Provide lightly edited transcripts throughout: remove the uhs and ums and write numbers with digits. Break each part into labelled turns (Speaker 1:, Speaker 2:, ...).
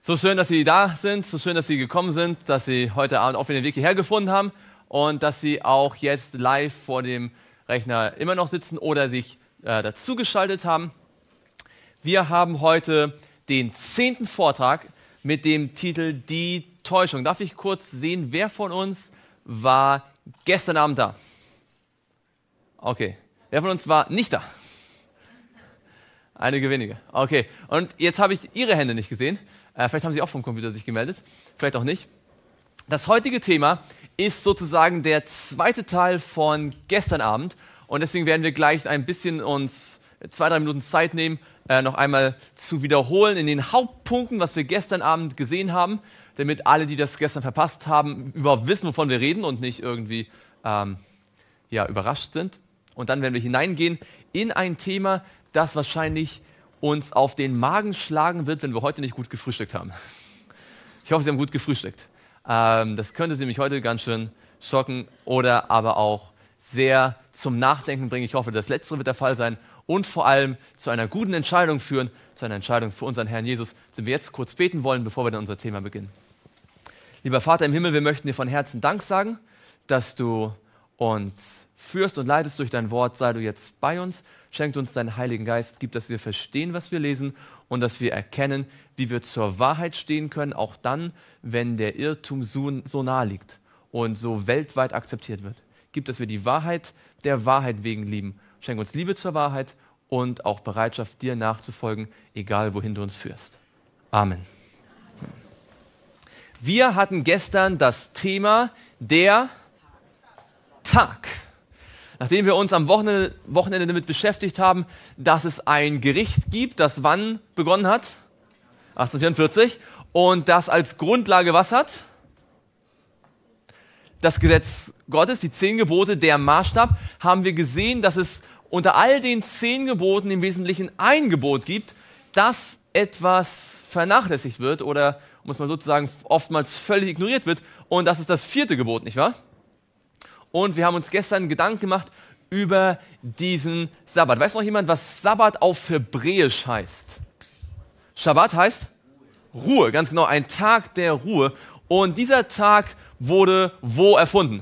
Speaker 1: So schön, dass Sie da sind, so schön, dass Sie gekommen sind, dass Sie heute Abend auch wieder den Weg hierher gefunden haben und dass Sie auch jetzt live vor dem Rechner immer noch sitzen oder sich dazugeschaltet haben. Wir haben heute den 10. Vortrag mit dem Titel Die Täuschung. Darf ich kurz sehen, wer von uns war gestern Abend da? Okay. Wer von uns war nicht da? Einige wenige. Okay. Und jetzt habe ich Ihre Hände nicht gesehen. Vielleicht haben Sie auch vom Computer sich gemeldet, vielleicht auch nicht. Das heutige Thema ist sozusagen der zweite Teil von gestern Abend und deswegen werden wir gleich ein bisschen uns 2-3 Minuten Zeit nehmen, noch einmal zu wiederholen in den Hauptpunkten, was wir gestern Abend gesehen haben, damit alle, die das gestern verpasst haben, überhaupt wissen, wovon wir reden und nicht irgendwie überrascht sind. Und dann werden wir hineingehen in ein Thema, das wahrscheinlich uns auf den Magen schlagen wird, wenn wir heute nicht gut gefrühstückt haben. Ich hoffe, Sie haben gut gefrühstückt. Das könnte Sie nämlich heute ganz schön schocken oder aber auch sehr zum Nachdenken bringen. Ich hoffe, das Letztere wird der Fall sein und vor allem zu einer guten Entscheidung führen, zu einer Entscheidung für unseren Herrn Jesus, den wir jetzt kurz beten wollen, bevor wir dann unser Thema beginnen. Lieber Vater im Himmel, wir möchten dir von Herzen Dank sagen, dass du uns führst und leitest durch dein Wort. Sei du jetzt bei uns. Schenkt uns deinen Heiligen Geist, gib, dass wir verstehen, was wir lesen und dass wir erkennen, wie wir zur Wahrheit stehen können, auch dann, wenn der Irrtum so nahe liegt und so weltweit akzeptiert wird. Gib, dass wir die Wahrheit der Wahrheit wegen lieben. Schenk uns Liebe zur Wahrheit und auch Bereitschaft, dir nachzufolgen, egal wohin du uns führst. Amen. Wir hatten gestern das Thema der Tag. Nachdem wir uns am Wochenende damit beschäftigt haben, dass es ein Gericht gibt, das wann begonnen hat? 1844. Und das als Grundlage was hat? Das Gesetz Gottes, die 10 Gebote, der Maßstab, haben wir gesehen, dass es unter all den 10 Geboten im Wesentlichen ein Gebot gibt, das etwas vernachlässigt wird oder, muss man sozusagen, oftmals völlig ignoriert wird. Und das ist das 4. Gebot, nicht wahr? Und wir haben uns gestern Gedanken gemacht über diesen Sabbat. Weiß noch jemand, was Sabbat auf Hebräisch heißt? Schabbat heißt Ruhe, ganz genau, ein Tag der Ruhe. Und dieser Tag wurde wo erfunden?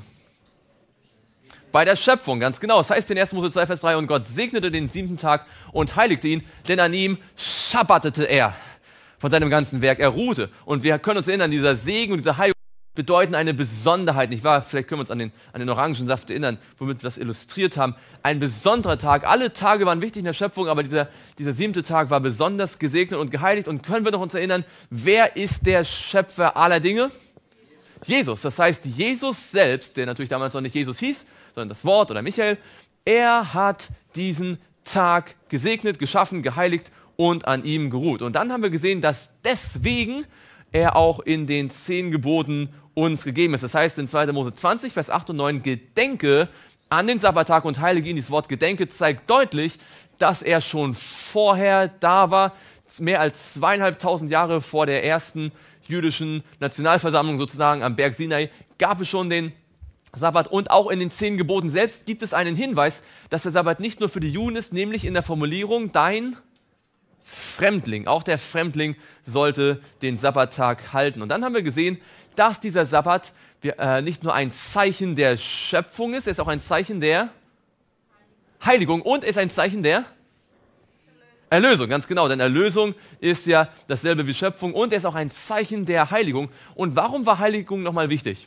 Speaker 1: Bei der Schöpfung, ganz genau. Das heißt in 1. Mose 2, Vers 3, und Gott segnete den 7. Tag und heiligte ihn, denn an ihm schabbatete er von seinem ganzen Werk. Er ruhte. Und wir können uns erinnern, dieser Segen und diese Heilung bedeuten eine Besonderheit, nicht wahr? Vielleicht können wir uns an den Orangensaft erinnern, womit wir das illustriert haben. Ein besonderer Tag. Alle Tage waren wichtig in der Schöpfung, aber dieser 7. Tag war besonders gesegnet und geheiligt. Und können wir noch uns erinnern, wer ist der Schöpfer aller Dinge? Jesus. Das heißt, Jesus selbst, der natürlich damals noch nicht Jesus hieß, sondern das Wort oder Michael, er hat diesen Tag gesegnet, geschaffen, geheiligt und an ihm geruht. Und dann haben wir gesehen, dass deswegen er auch in den 10 Geboten uns gegeben ist. Das heißt in 2. Mose 20, Vers 8 und 9, gedenke an den Sabbattag und heilige ihn. Dieses Wort gedenke zeigt deutlich, dass er schon vorher da war, mehr als 2500 Jahre vor der ersten jüdischen Nationalversammlung sozusagen am Berg Sinai, gab es schon den Sabbat. Und auch in den 10 Geboten selbst gibt es einen Hinweis, dass der Sabbat nicht nur für die Juden ist, nämlich in der Formulierung dein Fremdling. Auch der Fremdling sollte den Sabbattag halten. Und dann haben wir gesehen, dass dieser Sabbat nicht nur ein Zeichen der Schöpfung ist, er ist auch ein Zeichen der Heiligung und er ist ein Zeichen der Erlösung. Ganz genau, denn Erlösung ist ja dasselbe wie Schöpfung und er ist auch ein Zeichen der Heiligung. Und warum war Heiligung nochmal wichtig?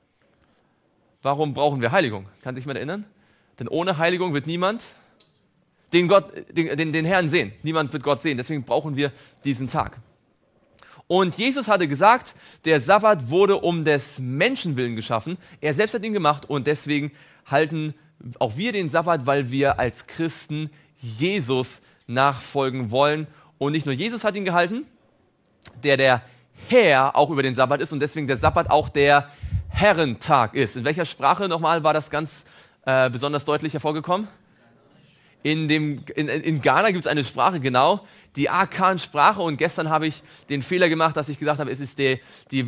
Speaker 1: Warum brauchen wir Heiligung? Kann sich jemand erinnern? Denn ohne Heiligung wird niemand den Herrn sehen. Niemand wird Gott sehen. Deswegen brauchen wir diesen Tag. Und Jesus hatte gesagt, der Sabbat wurde um des Menschen willen geschaffen. Er selbst hat ihn gemacht und deswegen halten auch wir den Sabbat, weil wir als Christen Jesus nachfolgen wollen. Und nicht nur Jesus hat ihn gehalten, der Herr auch über den Sabbat ist und deswegen der Sabbat auch der Herrentag ist. In welcher Sprache nochmal war das ganz besonders deutlich hervorgekommen? In Ghana gibt es eine Sprache, genau, die Akan-Sprache. Und gestern habe ich den Fehler gemacht, dass ich gesagt habe, es ist der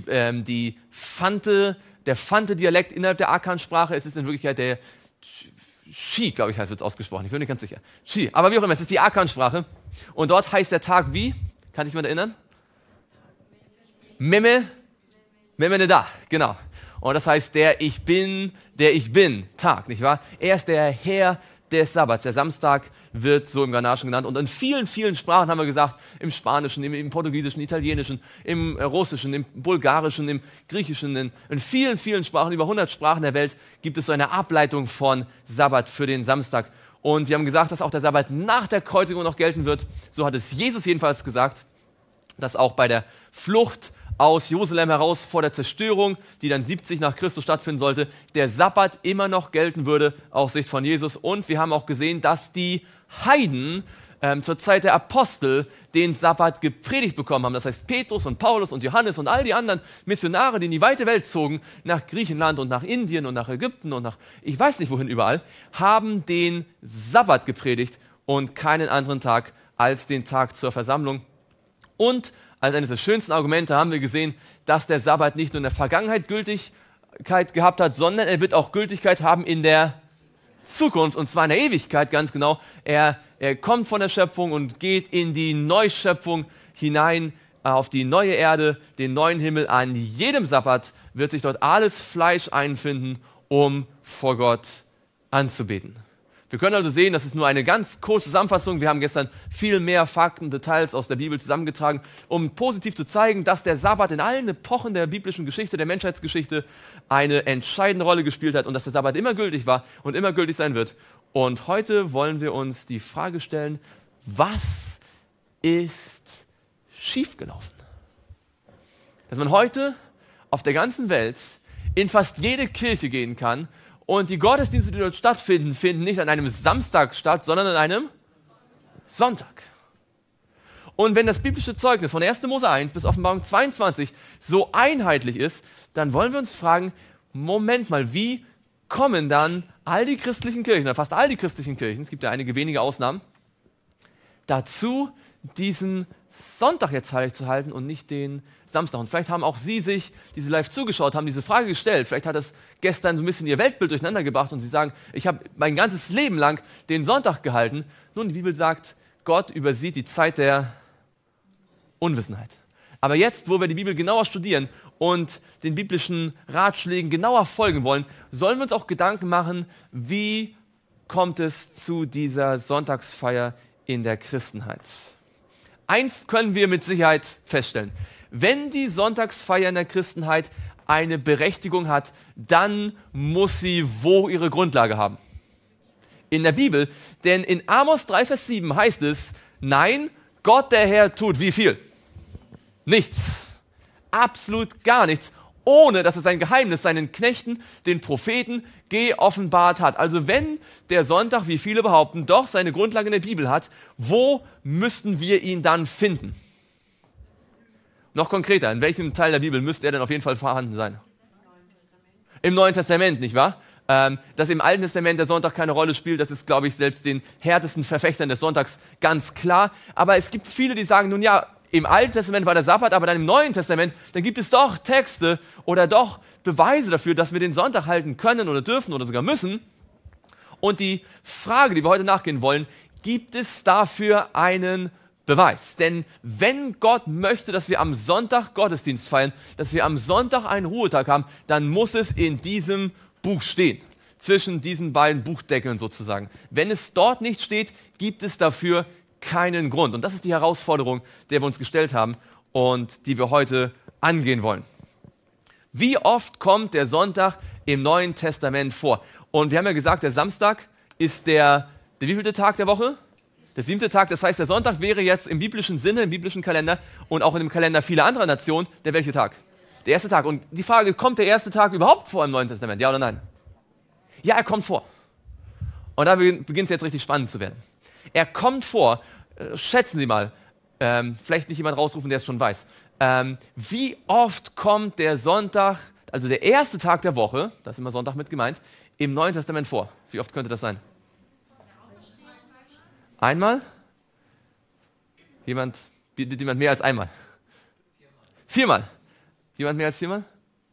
Speaker 1: Fante-Dialekt innerhalb der Akan-Sprache. Es ist in Wirklichkeit der Shi, glaube ich, wird es ausgesprochen. Ich bin nicht ganz sicher. Shi, aber wie auch immer, es ist die Akan-Sprache. Und dort heißt der Tag wie? Kann sich jemand erinnern? Memene da, genau. Und das heißt der Ich bin Tag, nicht wahr? Er ist der Herr des Sabbats. Der Samstag wird so im Ghanaischen genannt. Und in vielen, vielen Sprachen haben wir gesagt, im Spanischen, im Portugiesischen, Italienischen, im Russischen, im Bulgarischen, im Griechischen, in vielen, vielen Sprachen, über 100 Sprachen der Welt, gibt es so eine Ableitung von Sabbat für den Samstag. Und wir haben gesagt, dass auch der Sabbat nach der Kreuzigung noch gelten wird. So hat es Jesus jedenfalls gesagt, dass auch bei der Flucht aus Jerusalem heraus vor der Zerstörung, die dann 70 nach Christus stattfinden sollte, der Sabbat immer noch gelten würde aus Sicht von Jesus. Und wir haben auch gesehen, dass die Heiden zur Zeit der Apostel den Sabbat gepredigt bekommen haben. Das heißt, Petrus und Paulus und Johannes und all die anderen Missionare, die in die weite Welt zogen, nach Griechenland und nach Indien und nach Ägypten und nach ich weiß nicht wohin überall, haben den Sabbat gepredigt und keinen anderen Tag als den Tag zur Versammlung. Und als eines der schönsten Argumente haben wir gesehen, dass der Sabbat nicht nur in der Vergangenheit Gültigkeit gehabt hat, sondern er wird auch Gültigkeit haben in der Zukunft, und zwar in der Ewigkeit, ganz genau. Er kommt von der Schöpfung und geht in die Neuschöpfung hinein, auf die neue Erde, den neuen Himmel. An jedem Sabbat wird sich dort alles Fleisch einfinden, um vor Gott anzubeten. Wir können also sehen, das ist nur eine ganz kurze Zusammenfassung. Wir haben gestern viel mehr Fakten, Details aus der Bibel zusammengetragen, um positiv zu zeigen, dass der Sabbat in allen Epochen der biblischen Geschichte, der Menschheitsgeschichte eine entscheidende Rolle gespielt hat und dass der Sabbat immer gültig war und immer gültig sein wird. Und heute wollen wir uns die Frage stellen, was ist schiefgelaufen? Dass man heute auf der ganzen Welt in fast jede Kirche gehen kann und die Gottesdienste, die dort stattfinden, finden nicht an einem Samstag statt, sondern an einem Sonntag. Und wenn das biblische Zeugnis von 1. Mose 1 bis Offenbarung 22 so einheitlich ist, dann wollen wir uns fragen, Moment mal, wie kommen dann all die christlichen Kirchen, oder fast all die christlichen Kirchen, es gibt ja einige wenige Ausnahmen, dazu, diesen Sonntag jetzt heilig zu halten und nicht den Samstag. Und vielleicht haben auch Sie sich, die Sie live zugeschaut haben, diese Frage gestellt. Vielleicht hat das gestern so ein bisschen Ihr Weltbild durcheinander gebracht und Sie sagen, ich habe mein ganzes Leben lang den Sonntag gehalten. Nun, die Bibel sagt, Gott übersieht die Zeit der Unwissenheit. Aber jetzt, wo wir die Bibel genauer studieren und den biblischen Ratschlägen genauer folgen wollen, sollen wir uns auch Gedanken machen, wie kommt es zu dieser Sonntagsfeier in der Christenheit. Eins können wir mit Sicherheit feststellen. Wenn die Sonntagsfeier in der Christenheit eine Berechtigung hat, dann muss sie wo ihre Grundlage haben? In der Bibel. Denn in Amos 3, Vers 7 heißt es, nein, Gott der Herr tut wie viel? Nichts. Absolut gar nichts. Ohne dass es sein Geheimnis seinen Knechten, den Propheten, geoffenbart hat. Also wenn der Sonntag, wie viele behaupten, doch seine Grundlage in der Bibel hat, wo müssten wir ihn dann finden? Noch konkreter, in welchem Teil der Bibel müsste er denn auf jeden Fall vorhanden sein? Im Neuen Testament, nicht wahr? Dass im Alten Testament der Sonntag keine Rolle spielt, das ist, glaube ich, selbst den härtesten Verfechtern des Sonntags ganz klar. Aber es gibt viele, die sagen, nun ja, im Alten Testament war der Sabbat, aber dann im Neuen Testament, dann gibt es doch Texte oder doch Beweise dafür, dass wir den Sonntag halten können oder dürfen oder sogar müssen. Und die Frage, die wir heute nachgehen wollen, gibt es dafür einen Beweis? Denn wenn Gott möchte, dass wir am Sonntag Gottesdienst feiern, dass wir am Sonntag einen Ruhetag haben, dann muss es in diesem Buch stehen. Zwischen diesen beiden Buchdeckeln sozusagen. Wenn es dort nicht steht, gibt es dafür keinen Grund. Und das ist die Herausforderung, der wir uns gestellt haben und die wir heute angehen wollen. Wie oft kommt der Sonntag im Neuen Testament vor? Und wir haben ja gesagt, der Samstag ist der wievielte Tag der Woche? Der 7. Tag. Das heißt, der Sonntag wäre jetzt im biblischen Sinne, im biblischen Kalender und auch in dem Kalender vieler anderer Nationen, der welche Tag? Der erste Tag. Und die Frage, kommt der erste Tag überhaupt vor im Neuen Testament? Ja oder nein? Ja, er kommt vor. Und da beginnt es jetzt richtig spannend zu werden. Er kommt vor, schätzen Sie mal, vielleicht nicht jemand rausrufen, der es schon weiß. Wie oft kommt der Sonntag, also der erste Tag der Woche, das ist immer Sonntag mit gemeint, im Neuen Testament vor? Wie oft könnte das sein? Einmal? Bietet jemand mehr als einmal? Viermal. Jemand mehr als viermal?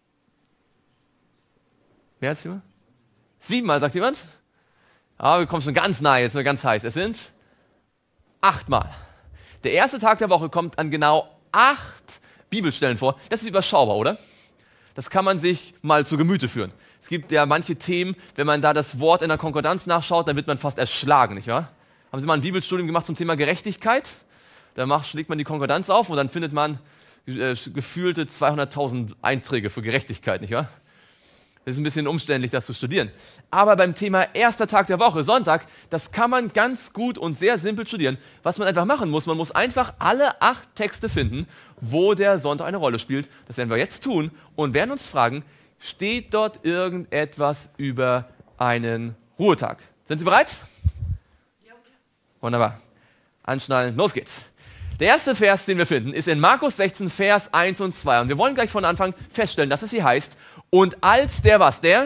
Speaker 1: Mehr als viermal? 7-mal, sagt jemand? Aber wir kommen schon ganz nahe, jetzt nur ganz heiß. Es sind 8-mal. Der erste Tag der Woche kommt an genau 8 Bibelstellen vor. Das ist überschaubar, oder? Das kann man sich mal zu Gemüte führen. Es gibt ja manche Themen, wenn man da das Wort in der Konkordanz nachschaut, dann wird man fast erschlagen, nicht wahr? Haben Sie mal ein Bibelstudium gemacht zum Thema Gerechtigkeit? Da schlägt man die Konkordanz auf und dann findet man gefühlte 200.000 Einträge für Gerechtigkeit, nicht wahr? Das ist ein bisschen umständlich, das zu studieren. Aber beim Thema erster Tag der Woche, Sonntag, das kann man ganz gut und sehr simpel studieren. Was man einfach machen muss, man muss einfach alle 8 Texte finden, wo der Sonntag eine Rolle spielt. Das werden wir jetzt tun und werden uns fragen, steht dort irgendetwas über einen Ruhetag? Sind Sie bereit? Ja. Wunderbar. Anschnallen, los geht's. Der erste Vers, den wir finden, ist in Markus 16, Vers 1 und 2. Und wir wollen gleich von Anfang feststellen, dass es hier heißt, und als der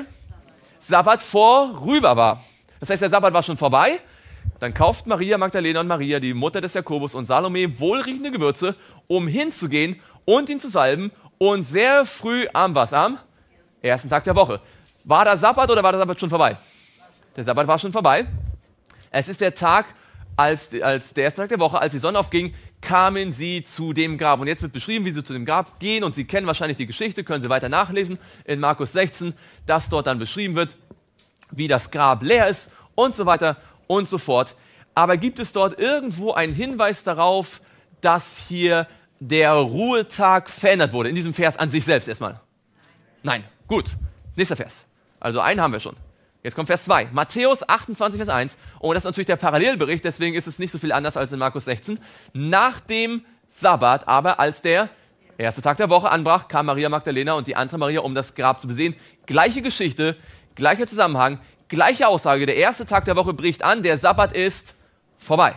Speaker 1: Sabbat vorüber war. Das heißt, der Sabbat war schon vorbei. Dann kauft Maria Magdalena und Maria, die Mutter des Jakobus und Salome, wohlriechende Gewürze, um hinzugehen und ihn zu salben. Und sehr früh am ersten Tag der Woche. War der Sabbat oder war der Sabbat schon vorbei? Der Sabbat war schon vorbei. Es ist der Tag, als der erste Tag der Woche, als die Sonne aufging, kamen sie zu dem Grab. Und jetzt wird beschrieben, wie sie zu dem Grab gehen. Und Sie kennen wahrscheinlich die Geschichte, können Sie weiter nachlesen in Markus 16, dass dort dann beschrieben wird, wie das Grab leer ist und so weiter und so fort. Aber gibt es dort irgendwo einen Hinweis darauf, dass hier der Ruhetag verändert wurde? In diesem Vers an sich selbst erstmal. Nein. Gut. Nächster Vers. Also einen haben wir schon. Jetzt kommt Vers 2. Matthäus 28, Vers 1. Und das ist natürlich der Parallelbericht, deswegen ist es nicht so viel anders als in Markus 16. Nach dem Sabbat, aber als der erste Tag der Woche anbrach, kam Maria Magdalena und die andere Maria, um das Grab zu besehen. Gleiche Geschichte, gleicher Zusammenhang, gleiche Aussage. Der erste Tag der Woche bricht an, der Sabbat ist vorbei.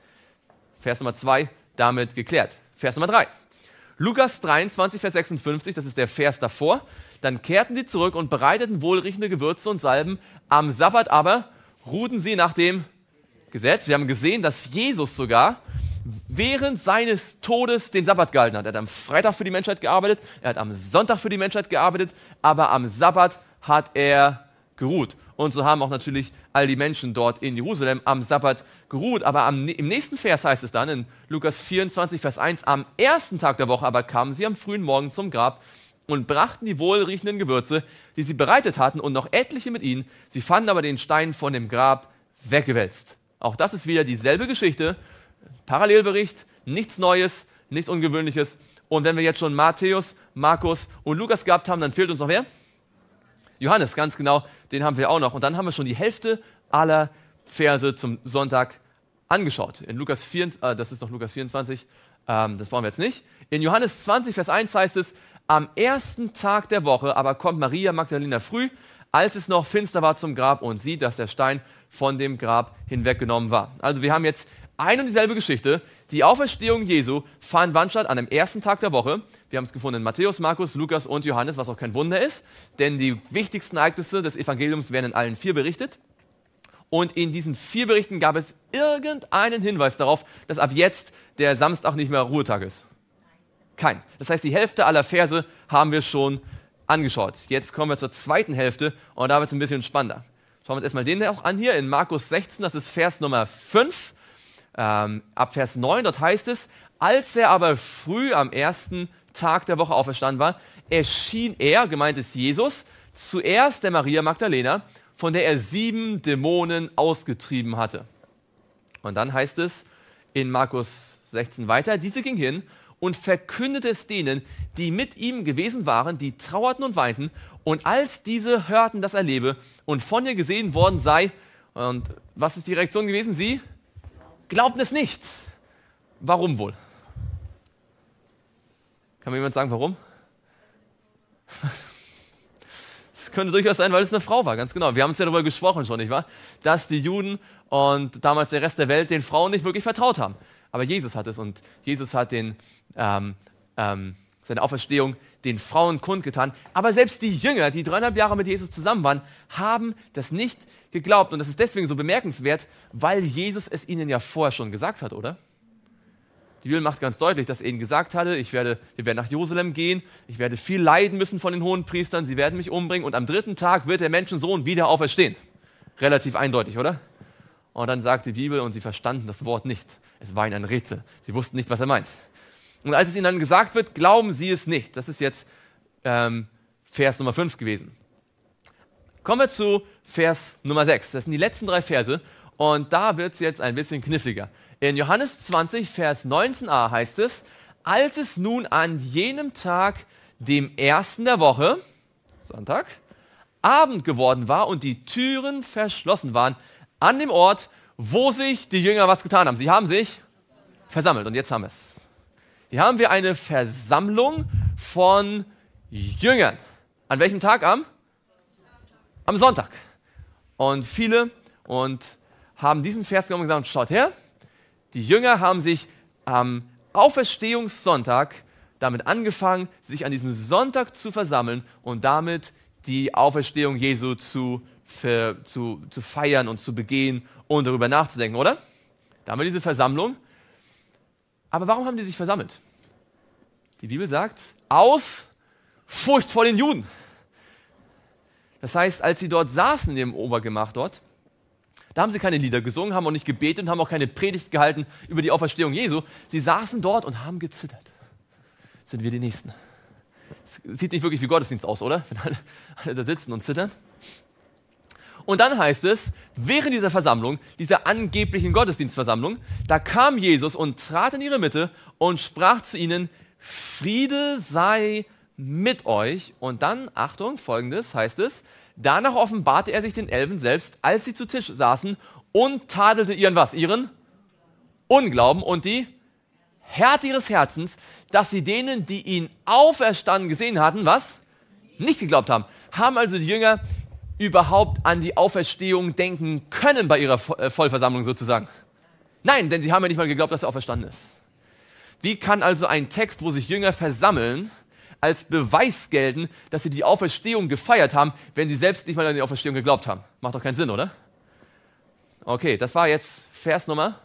Speaker 1: Vers Nummer 2, damit geklärt. Vers Nummer 3. Lukas 23, Vers 56, das ist der Vers davor. Dann kehrten sie zurück und bereiteten wohlriechende Gewürze und Salben. Am Sabbat aber ruhten sie nach dem Gesetz. Wir haben gesehen, dass Jesus sogar während seines Todes den Sabbat gehalten hat. Er hat am Freitag für die Menschheit gearbeitet, er hat am Sonntag für die Menschheit gearbeitet, aber am Sabbat hat er geruht. Und so haben auch natürlich all die Menschen dort in Jerusalem am Sabbat geruht. Aber im nächsten Vers heißt es dann, in Lukas 24, Vers 1, am ersten Tag der Woche aber kamen sie am frühen Morgen zum Grab und brachten die wohlriechenden Gewürze, die sie bereitet hatten, und noch etliche mit ihnen. Sie fanden aber den Stein von dem Grab weggewälzt. Auch das ist wieder dieselbe Geschichte, Parallelbericht, nichts Neues, nichts Ungewöhnliches. Und wenn wir jetzt schon Matthäus, Markus und Lukas gehabt haben, dann fehlt uns noch wer? Johannes, ganz genau, den haben wir auch noch. Und dann haben wir schon die Hälfte aller Verse zum Sonntag angeschaut. In Lukas 4, das ist doch Lukas 24, das brauchen wir jetzt nicht. In Johannes 20, Vers 1 heißt es, am ersten Tag der Woche aber kommt Maria Magdalena früh, als es noch finster war, zum Grab und sieht, dass der Stein von dem Grab hinweggenommen war. Also wir haben jetzt eine und dieselbe Geschichte. Die Auferstehung Jesu fand wann statt? An dem ersten Tag der Woche. Wir haben es gefunden in Matthäus, Markus, Lukas und Johannes, was auch kein Wunder ist, denn die wichtigsten Ereignisse des Evangeliums werden in allen 4 berichtet. Und in diesen 4 Berichten gab es irgendeinen Hinweis darauf, dass ab jetzt der Samstag nicht mehr Ruhetag ist. Kein. Das heißt, die Hälfte aller Verse haben wir schon angeschaut. Jetzt kommen wir zur zweiten Hälfte und da wird es ein bisschen spannender. Schauen wir uns erstmal den auch an hier in Markus 16, das ist Vers Nummer 5. Ab Vers 9, dort heißt es, als er aber früh am ersten Tag der Woche auferstanden war, erschien er, gemeint ist Jesus, zuerst der Maria Magdalena, von der er 7 Dämonen ausgetrieben hatte. Und dann heißt es in Markus 16 weiter, diese ging hin und verkündete es denen, die mit ihm gewesen waren, die trauerten und weinten. Und als diese hörten, dass er lebe und von ihr gesehen worden sei, und was ist die Reaktion gewesen? Sie glaubten es nicht. Warum wohl? Kann mir jemand sagen, warum? Es könnte durchaus sein, weil es eine Frau war, ganz genau. Wir haben uns ja darüber gesprochen schon, nicht wahr? Dass die Juden und damals der Rest der Welt den Frauen nicht wirklich vertraut haben. Aber Jesus hat es und Jesus hat seine Auferstehung den Frauen kundgetan. Aber selbst die Jünger, die 3,5 Jahre mit Jesus zusammen waren, haben das nicht geglaubt. Und das ist deswegen so bemerkenswert, weil Jesus es ihnen ja vorher schon gesagt hat, oder? Die Bibel macht ganz deutlich, dass er ihnen gesagt hatte, wir werden nach Jerusalem gehen, ich werde viel leiden müssen von den Hohenpriestern, sie werden mich umbringen und am 3. Tag wird der Menschensohn wieder auferstehen. Relativ eindeutig, oder? Und dann sagt die Bibel, und sie verstanden das Wort nicht. Es war ihnen ein Rätsel. Sie wussten nicht, was er meint. Und als es ihnen dann gesagt wird, glauben sie es nicht. Das ist jetzt Vers Nummer 5 gewesen. Kommen wir zu Vers Nummer 6. Das sind die letzten 3 Verse. Und da wird es jetzt ein bisschen kniffliger. In Johannes 20, Vers 19a heißt es, als es nun an jenem Tag, dem ersten der Woche, Sonntag, Abend geworden war und die Türen verschlossen waren, an dem Ort, wo sich die Jünger was getan haben. Sie haben sich versammelt. Und jetzt haben wir es. Hier haben wir eine Versammlung von Jüngern. An welchem Tag? Am Sonntag. Und viele haben diesen Vers genommen und gesagt, schaut her, die Jünger haben sich am Auferstehungssonntag damit angefangen, sich an diesem Sonntag zu versammeln und damit die Auferstehung Jesu zu feiern und zu begehen und darüber nachzudenken, oder? Da haben wir diese Versammlung. Aber warum haben die sich versammelt? Die Bibel sagt, aus Furcht vor den Juden. Das heißt, als sie dort saßen in dem Obergemach dort, da haben sie keine Lieder gesungen, haben auch nicht gebetet und haben auch keine Predigt gehalten über die Auferstehung Jesu. Sie saßen dort und haben gezittert. Sind wir die Nächsten? Es sieht nicht wirklich wie Gottesdienst aus, oder? Wenn alle da sitzen und zittern. Und dann heißt es, während dieser Versammlung, dieser angeblichen Gottesdienstversammlung, da kam Jesus und trat in ihre Mitte und sprach zu ihnen, Friede sei mit euch. Und dann, Achtung, Folgendes heißt es, danach offenbarte er sich den Elfen selbst, als sie zu Tisch saßen und tadelte ihren was? Ihren Unglauben und die Härte ihres Herzens, dass sie denen, die ihn auferstanden gesehen hatten, was? Nicht geglaubt haben. Haben also die Jünger überhaupt an die Auferstehung denken können bei ihrer Vollversammlung sozusagen? Nein, denn sie haben ja nicht mal geglaubt, dass er auferstanden ist. Wie kann also ein Text, wo sich Jünger versammeln, als Beweis gelten, dass sie die Auferstehung gefeiert haben, wenn sie selbst nicht mal an die Auferstehung geglaubt haben? Macht doch keinen Sinn, oder? Okay, das war jetzt Vers Nummer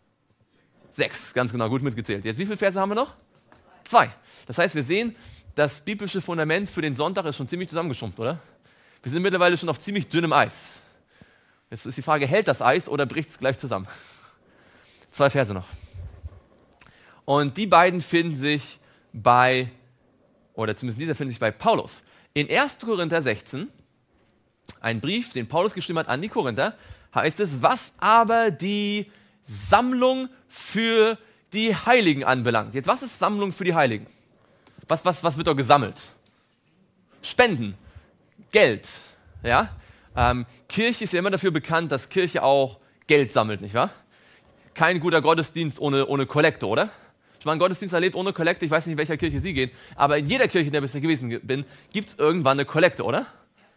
Speaker 1: 6, ganz genau, gut mitgezählt. Jetzt, wie viele Verse haben wir noch? 2. Das heißt, wir sehen, das biblische Fundament für den Sonntag ist schon ziemlich zusammengeschrumpft, oder? Wir sind mittlerweile schon auf ziemlich dünnem Eis. Jetzt ist die Frage, hält das Eis oder bricht es gleich zusammen? 2 Verse noch. Und die beiden finden sich oder zumindest dieser findet sich bei Paulus. In 1. Korinther 16, ein Brief, den Paulus geschrieben hat an die Korinther, heißt es, was aber die Sammlung für die Heiligen anbelangt. Jetzt, was ist Sammlung für die Heiligen? Was wird dort gesammelt? Spenden, Geld. Ja? Kirche ist ja immer dafür bekannt, dass Kirche auch Geld sammelt, nicht wahr? Kein guter Gottesdienst ohne Kollekte, oder? Ich habe einen Gottesdienst erlebt ohne Kollekte, ich weiß nicht, in welcher Kirche Sie gehen, aber in jeder Kirche, in der ich bisher gewesen bin, gibt es irgendwann eine Kollekte, oder?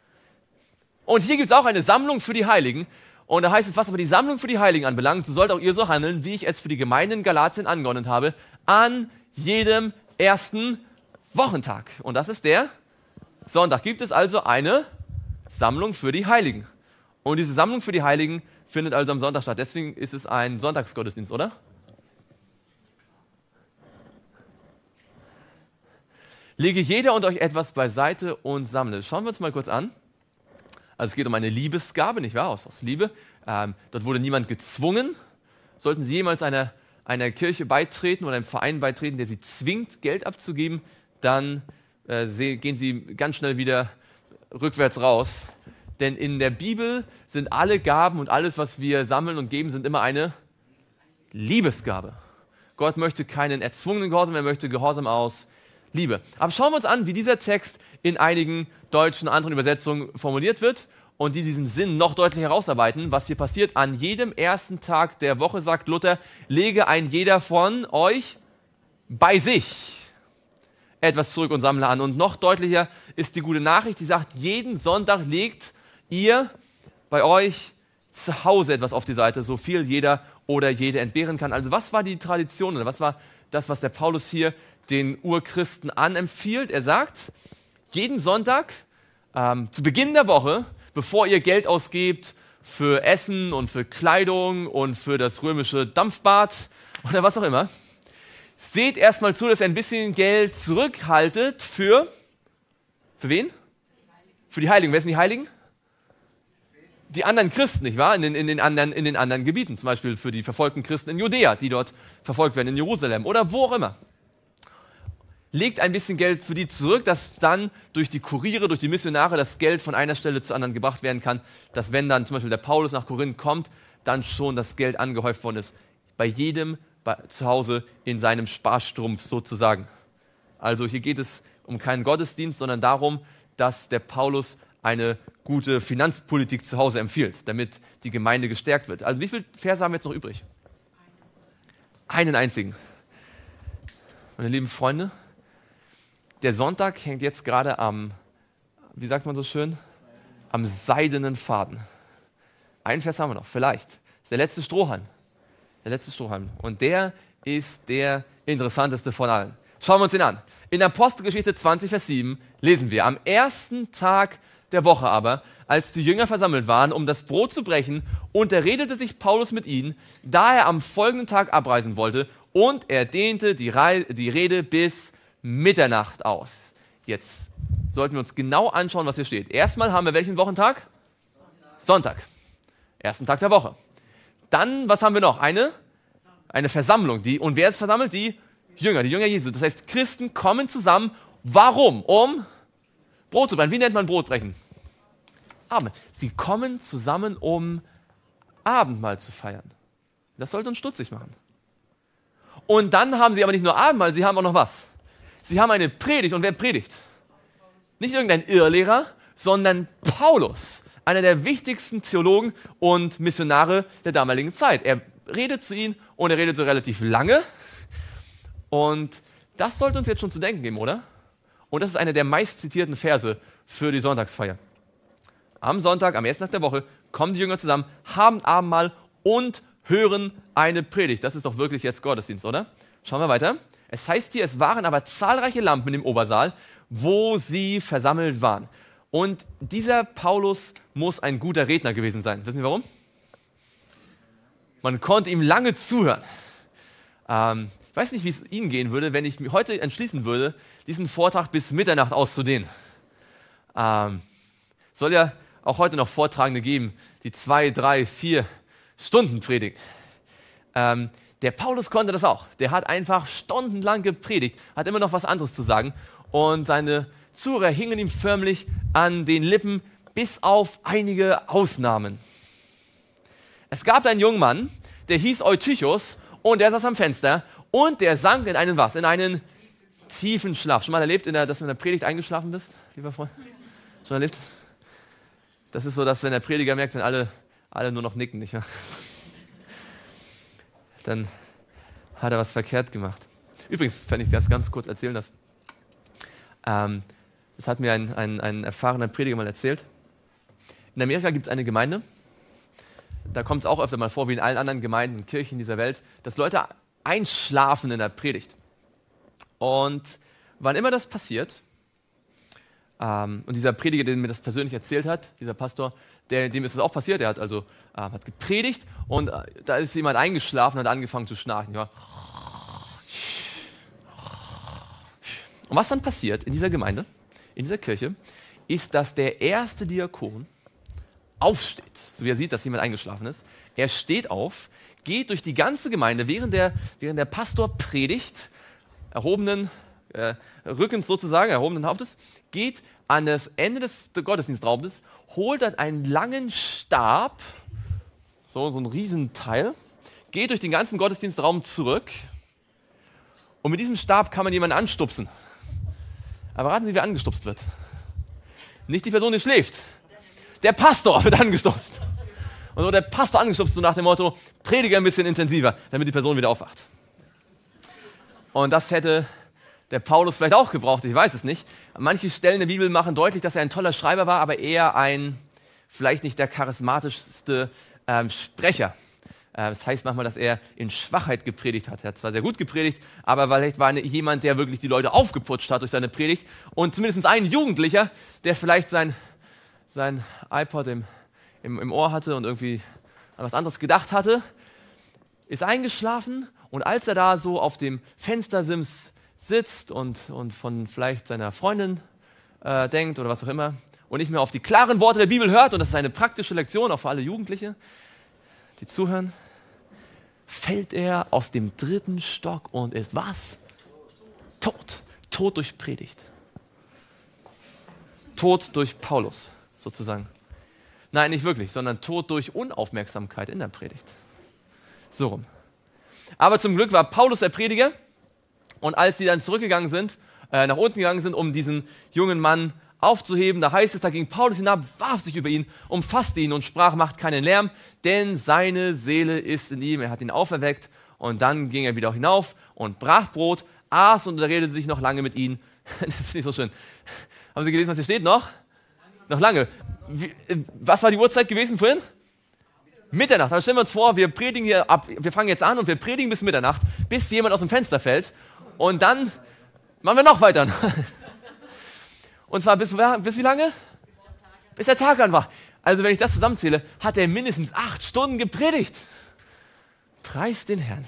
Speaker 1: Und hier gibt es auch eine Sammlung für die Heiligen. Und da heißt es, was aber die Sammlung für die Heiligen anbelangt, so sollt auch ihr so handeln, wie ich es für die Gemeinden in Galatien angeordnet habe, an jedem ersten Wochentag. Und das ist der Sonntag. Gibt es also eine Sammlung für die Heiligen. Und diese Sammlung für die Heiligen findet also am Sonntag statt. Deswegen ist es ein Sonntagsgottesdienst, oder? Lege jeder unter euch etwas beiseite und sammle. Schauen wir uns mal kurz an. Also es geht um eine Liebesgabe, nicht wahr? Aus Liebe. Dort wurde niemand gezwungen. Sollten Sie jemals einer Kirche beitreten oder einem Verein beitreten, der Sie zwingt, Geld abzugeben, dann gehen Sie ganz schnell wieder rückwärts raus. Denn in der Bibel sind alle Gaben und alles, was wir sammeln und geben, sind immer eine Liebesgabe. Gott möchte keinen erzwungenen Gehorsam, er möchte Gehorsam aus Liebe. Aber schauen wir uns an, wie dieser Text in einigen deutschen anderen Übersetzungen formuliert wird und die diesen Sinn noch deutlicher herausarbeiten, was hier passiert. An jedem ersten Tag der Woche, sagt Luther, lege ein jeder von euch bei sich etwas zurück und sammle an. Und noch deutlicher ist die gute Nachricht, die sagt, jeden Sonntag legt ihr bei euch zu Hause etwas auf die Seite, so viel jeder oder jede entbehren kann. Also was war die Tradition oder was war das, was der Paulus hier den Urchristen anempfiehlt? Er sagt, jeden Sonntag zu Beginn der Woche, bevor ihr Geld ausgebt für Essen und für Kleidung und für das römische Dampfbad oder was auch immer, seht erstmal zu, dass ihr ein bisschen Geld zurückhaltet für wen? Für die Heiligen. Wer sind die Heiligen? Die anderen Christen, nicht wahr? In den anderen Gebieten, zum Beispiel für die verfolgten Christen in Judäa, die dort verfolgt werden, in Jerusalem oder wo auch immer. legt ein bisschen Geld für die zurück, dass dann durch die Kuriere, durch die Missionare das Geld von einer Stelle zur anderen gebracht werden kann, dass wenn dann zum Beispiel der Paulus nach Korinth kommt, dann schon das Geld angehäuft worden ist. Bei jedem zu Hause in seinem Sparstrumpf sozusagen. Also hier geht es um keinen Gottesdienst, sondern darum, dass der Paulus eine gute Finanzpolitik zu Hause empfiehlt, damit die Gemeinde gestärkt wird. Also wie viele Verse haben wir jetzt noch übrig? Einen einzigen. Meine lieben Freunde, der Sonntag hängt jetzt gerade am, wie sagt man so schön, am seidenen Faden. Einen Vers haben wir noch, vielleicht. Das ist der letzte Strohhalm. Der letzte Strohhalm. Und der ist der interessanteste von allen. Schauen wir uns den an. In Apostelgeschichte 20, Vers 7 lesen wir: Am ersten Tag der Woche aber, als die Jünger versammelt waren, um das Brot zu brechen, unterredete sich Paulus mit ihnen, da er am folgenden Tag abreisen wollte, und er dehnte die Rede bis Mitternacht aus. Jetzt sollten wir uns genau anschauen, was hier steht. Erstmal haben wir welchen Wochentag? Sonntag. Ersten Tag der Woche. Dann, was haben wir noch? Eine Versammlung. Und wer ist versammelt? Die Jünger Jesu. Das heißt, Christen kommen zusammen. Warum? Um Brot zu brechen. Wie nennt man Brotbrechen? Abendmahl. Sie kommen zusammen, um Abendmahl zu feiern. Das sollte uns stutzig machen. Und dann haben sie aber nicht nur Abendmahl, sie haben auch noch was? Sie haben eine Predigt. Und wer predigt? Nicht irgendein Irrlehrer, sondern Paulus, einer der wichtigsten Theologen und Missionare der damaligen Zeit. Er redet zu ihnen und er redet so relativ lange. Und das sollte uns jetzt schon zu denken geben, oder? Und das ist einer der meistzitierten Verse für die Sonntagsfeier. Am Sonntag, am ersten Tag der Woche, kommen die Jünger zusammen, haben Abendmahl und hören eine Predigt. Das ist doch wirklich jetzt Gottesdienst, oder? Schauen wir weiter. Es heißt hier, es waren aber zahlreiche Lampen im Obersaal, wo sie versammelt waren. Und dieser Paulus muss ein guter Redner gewesen sein. Wissen Sie warum? Man konnte ihm lange zuhören. Ich weiß nicht, wie es Ihnen gehen würde, wenn ich mich heute entschließen würde, diesen Vortrag bis Mitternacht auszudehnen. Soll ja auch heute noch Vortragende geben, die 2, 3, 4 Stunden predigen. Der Paulus konnte das auch. Der hat einfach stundenlang gepredigt, hat immer noch was anderes zu sagen. Und seine Zuhörer hingen ihm förmlich an den Lippen, bis auf einige Ausnahmen. Es gab einen jungen Mann, der hieß Eutychus und der saß am Fenster und der sank in einen was? In einen tiefen Schlaf. Schon mal erlebt, dass du in der Predigt eingeschlafen bist, lieber Freund? Schon erlebt? Das ist so, dass wenn der Prediger merkt, wenn alle nur noch nicken, nicht wahr? Dann hat er was verkehrt gemacht. Übrigens, wenn ich das ganz kurz erzählen darf. Das hat mir ein erfahrener Prediger mal erzählt. In Amerika gibt es eine Gemeinde, da kommt es auch öfter mal vor, wie in allen anderen Gemeinden und Kirchen dieser Welt, dass Leute einschlafen in der Predigt. Und wann immer das passiert, und dieser Prediger, der mir das persönlich erzählt hat, dieser Pastor, dem ist das auch passiert, er hat also hat gepredigt und da ist jemand eingeschlafen und hat angefangen zu schnarchen. Ja. Und was dann passiert in dieser Gemeinde, in dieser Kirche, ist, dass der erste Diakon aufsteht, so wie er sieht, dass jemand eingeschlafen ist. Er steht auf, geht durch die ganze Gemeinde, während der Pastor predigt, erhobenen Rückens sozusagen, erhobenen Hauptes, geht an das Ende des Gottesdienstraumes, holt dann einen langen Stab, so ein Riesenteil, geht durch den ganzen Gottesdienstraum zurück und mit diesem Stab kann man jemanden anstupsen. Aber raten Sie, wer angestupst wird? Nicht die Person, die schläft. Der Pastor wird angestupst. Und so der Pastor angestupst, so nach dem Motto, predige ein bisschen intensiver, damit die Person wieder aufwacht. Und das hätte der Paulus vielleicht auch gebraucht, ich weiß es nicht. Manche Stellen der Bibel machen deutlich, dass er ein toller Schreiber war, aber eher vielleicht nicht der charismatischste Sprecher. Das heißt manchmal, dass er in Schwachheit gepredigt hat. Er hat zwar sehr gut gepredigt, aber vielleicht war jemand, der wirklich die Leute aufgeputscht hat durch seine Predigt. Und zumindest ein Jugendlicher, der vielleicht sein iPod im Ohr hatte und irgendwie an was anderes gedacht hatte, ist eingeschlafen. Und als er da so auf dem Fenstersims sitzt und von vielleicht seiner Freundin denkt oder was auch immer und nicht mehr auf die klaren Worte der Bibel hört, und das ist eine praktische Lektion, auch für alle Jugendliche, die zuhören, fällt er aus dem 3. Stock und ist was? Tot. Tod durch Predigt. Tod durch Paulus, sozusagen. Nein, nicht wirklich, sondern Tod durch Unaufmerksamkeit in der Predigt. So rum. Aber zum Glück war Paulus der Prediger und als sie dann zurückgegangen sind, nach unten gegangen sind, um diesen jungen Mann aufzuheben, da heißt es, da ging Paulus hinab, warf sich über ihn, umfasste ihn und sprach, macht keinen Lärm, denn seine Seele ist in ihm, er hat ihn auferweckt. Und dann ging er wieder hinauf und brach Brot, aß und redete sich noch lange mit ihnen. Das finde ich so schön. Haben Sie gelesen, was hier steht noch? Noch lange. Was war die Uhrzeit gewesen vorhin? Mitternacht. Also stellen wir uns vor, wir predigen hier ab, wir fangen jetzt an und wir predigen bis Mitternacht, bis jemand aus dem Fenster fällt. Und dann machen wir noch weiter. Und zwar bis wie lange? Bis der Tag an war. Also wenn ich das zusammenzähle, hat er mindestens 8 Stunden gepredigt. Preis den Herrn.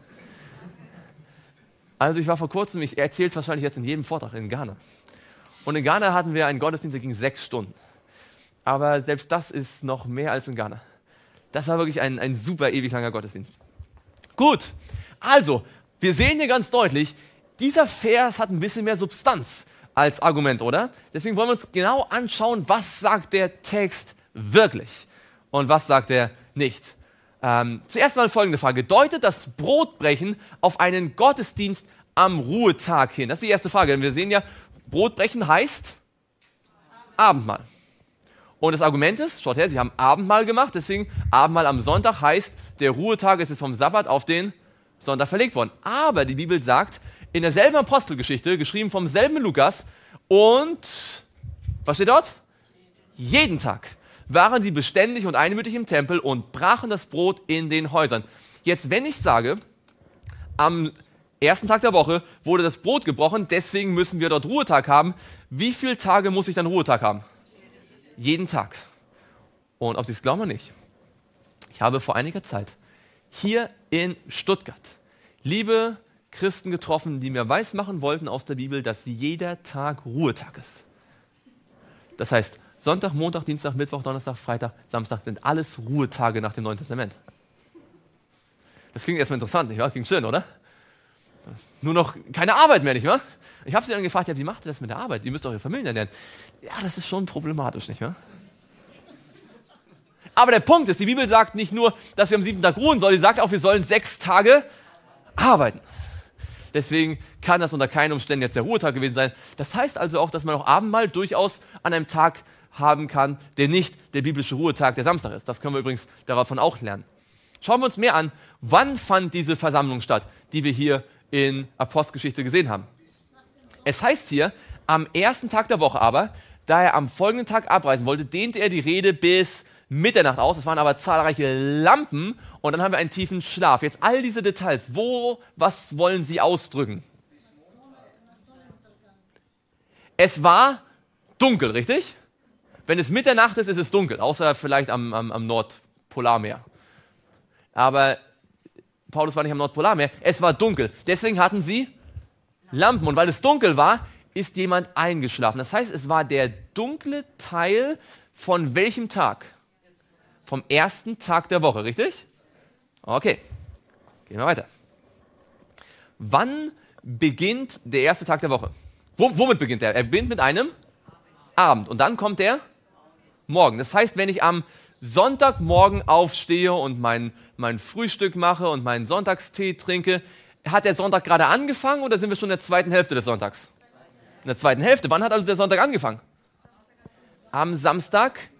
Speaker 1: Also ich war vor kurzem, ich erzähle es wahrscheinlich jetzt in jedem Vortrag, in Ghana. Und in Ghana hatten wir einen Gottesdienst, der ging 6 Stunden. Aber selbst das ist noch mehr als in Ghana. Das war wirklich ein super ewig langer Gottesdienst. Gut, also wir sehen hier ganz deutlich, dieser Vers hat ein bisschen mehr Substanz als Argument, oder? Deswegen wollen wir uns genau anschauen, was sagt der Text wirklich und was sagt er nicht. Zuerst mal folgende Frage. Deutet das Brotbrechen auf einen Gottesdienst am Ruhetag hin? Das ist die erste Frage, denn wir sehen ja, Brotbrechen heißt Abendmahl. Und das Argument ist, schaut her, sie haben Abendmahl gemacht, deswegen Abendmahl am Sonntag heißt, der Ruhetag ist vom Sabbat auf den Sonntag verlegt worden. Aber die Bibel sagt, in derselben Apostelgeschichte, geschrieben vom selben Lukas, und, was steht dort? Jeden Tag waren sie beständig und einmütig im Tempel und brachen das Brot in den Häusern. Jetzt, wenn ich sage, am ersten Tag der Woche wurde das Brot gebrochen, deswegen müssen wir dort Ruhetag haben. Wie viele Tage muss ich dann Ruhetag haben? Jeden Tag. Und ob Sie es glauben oder nicht, ich habe vor einiger Zeit hier in Stuttgart liebe Christen getroffen, die mir weismachen wollten aus der Bibel, dass jeder Tag Ruhetag ist. Das heißt, Sonntag, Montag, Dienstag, Mittwoch, Donnerstag, Freitag, Samstag sind alles Ruhetage nach dem Neuen Testament. Das klingt erstmal interessant, nicht wahr? Klingt schön, oder? Nur noch keine Arbeit mehr, nicht wahr? Ich habe sie dann gefragt, ja, wie macht ihr das mit der Arbeit? Ihr müsst eure Familien ernähren. Ja, das ist schon problematisch, nicht wahr? Aber der Punkt ist, die Bibel sagt nicht nur, dass wir am 7. Tag ruhen sollen, sie sagt auch, wir sollen 6 Tage arbeiten. Deswegen kann das unter keinen Umständen jetzt der Ruhetag gewesen sein. Das heißt also auch, dass man auch Abendmahl durchaus an einem Tag haben kann, der nicht der biblische Ruhetag, der Samstag ist. Das können wir übrigens davon auch lernen. Schauen wir uns mehr an, wann fand diese Versammlung statt, die wir hier in Apostelgeschichte gesehen haben. Es heißt hier, am ersten Tag der Woche aber, da er am folgenden Tag abreisen wollte, dehnte er die Rede bis Mitternacht aus. Es waren aber zahlreiche Lampen und dann haben wir einen tiefen Schlaf. Jetzt all diese Details, was wollen Sie ausdrücken? Es war dunkel, richtig? Wenn es Mitternacht ist, ist es dunkel, außer vielleicht am Nordpolarmeer. Aber Paulus war nicht am Nordpolarmeer, es war dunkel. Deswegen hatten sie Lampen. Und weil es dunkel war, ist jemand eingeschlafen. Das heißt, es war der dunkle Teil von welchem Tag? Vom ersten Tag der Woche, richtig? Okay, gehen wir weiter. Wann beginnt der erste Tag der Woche? Womit beginnt er? Er beginnt mit einem Abend und dann kommt der Morgen. Das heißt, wenn ich am Sonntagmorgen aufstehe und mein Frühstück mache und meinen Sonntagstee trinke, hat der Sonntag gerade angefangen oder sind wir schon in der zweiten Hälfte des Sonntags? In der zweiten Hälfte. Wann hat also der Sonntag angefangen? Am Samstagabend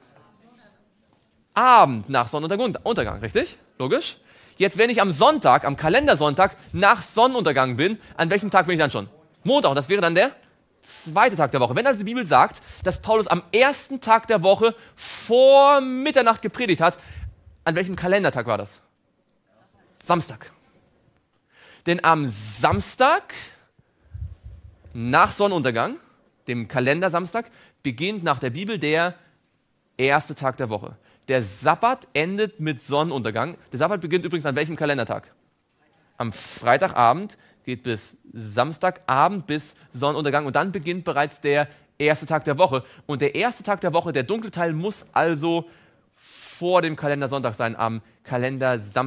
Speaker 1: nach Sonnenuntergang, richtig? Logisch? Jetzt, wenn ich am Sonntag, am Kalendersonntag nach Sonnenuntergang bin, an welchem Tag bin ich dann schon? Montag. Und das wäre dann der zweite Tag der Woche. Wenn also die Bibel sagt, dass Paulus am ersten Tag der Woche vor Mitternacht gepredigt hat, an welchem Kalendertag war das? Samstag. Denn am Samstag nach Sonnenuntergang, dem Kalendersamstag, beginnt nach der Bibel der erste Tag der Woche. Der Sabbat endet mit Sonnenuntergang. Der Sabbat beginnt übrigens an welchem Kalendertag? Am Freitagabend, geht bis Samstagabend, bis Sonnenuntergang und dann beginnt bereits der erste Tag der Woche. Und der erste Tag der Woche, der dunkle Teil, muss also vor dem Kalendersonntag sein, am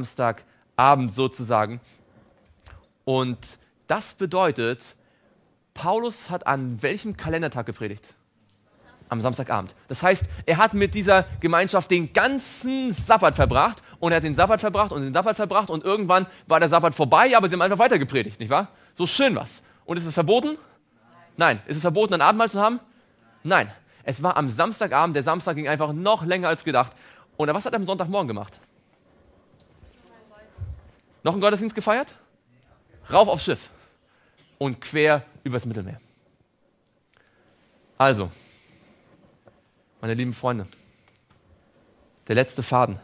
Speaker 1: Kalendersamstagabend sozusagen. Und das bedeutet, Paulus hat an welchem Kalendertag gepredigt? Am Samstagabend. Das heißt, er hat mit dieser Gemeinschaft den ganzen Sabbat verbracht und er hat den Sabbat verbracht und den Sabbat verbracht und irgendwann war der Sabbat vorbei, aber sie haben einfach weiter gepredigt, nicht wahr? So schön was. Und ist es verboten? Nein. Ist es verboten, ein Abendmahl zu haben? Nein. Es war am Samstagabend, der Samstag ging einfach noch länger als gedacht. Und was hat er am Sonntagmorgen gemacht? Noch einen Gottesdienst gefeiert? Rauf aufs Schiff und quer übers Mittelmeer. Also, meine lieben Freunde, der letzte Faden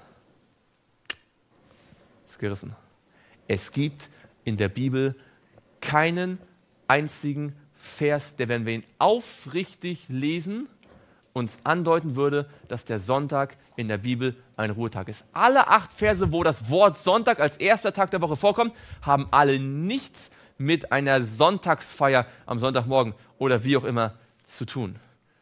Speaker 1: ist gerissen. Es gibt in der Bibel keinen einzigen Vers, der, wenn wir ihn aufrichtig lesen, uns andeuten würde, dass der Sonntag in der Bibel ein Ruhetag ist. Alle 8 Verse, wo das Wort Sonntag als erster Tag der Woche vorkommt, haben alle nichts mit einer Sonntagsfeier am Sonntagmorgen oder wie auch immer zu tun.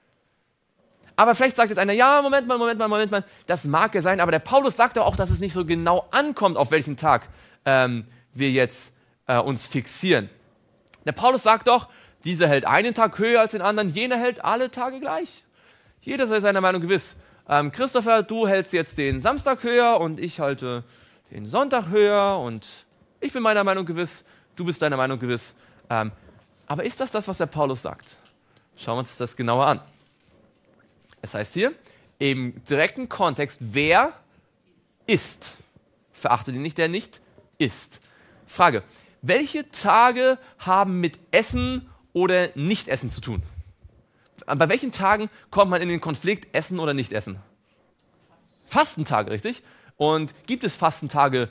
Speaker 1: Aber vielleicht sagt jetzt einer, ja, Moment mal, das mag ja sein, aber der Paulus sagt doch auch, dass es nicht so genau ankommt, auf welchen Tag wir jetzt uns fixieren. Der Paulus sagt doch, dieser hält einen Tag höher als den anderen, jener hält alle Tage gleich. Jeder sei seiner Meinung gewiss. Christopher, du hältst jetzt den Samstag höher und ich halte den Sonntag höher und ich bin meiner Meinung gewiss, du bist deiner Meinung gewiss. Aber ist das, was der Paulus sagt? Schauen wir uns das genauer an. Es heißt hier, im direkten Kontext, wer isst. Verachtet ihn nicht, der nicht isst. Frage, welche Tage haben mit Essen oder Nicht-Essen zu tun? Bei welchen Tagen kommt man in den Konflikt, essen oder nicht essen? Fastentage, richtig? Und gibt es Fastentage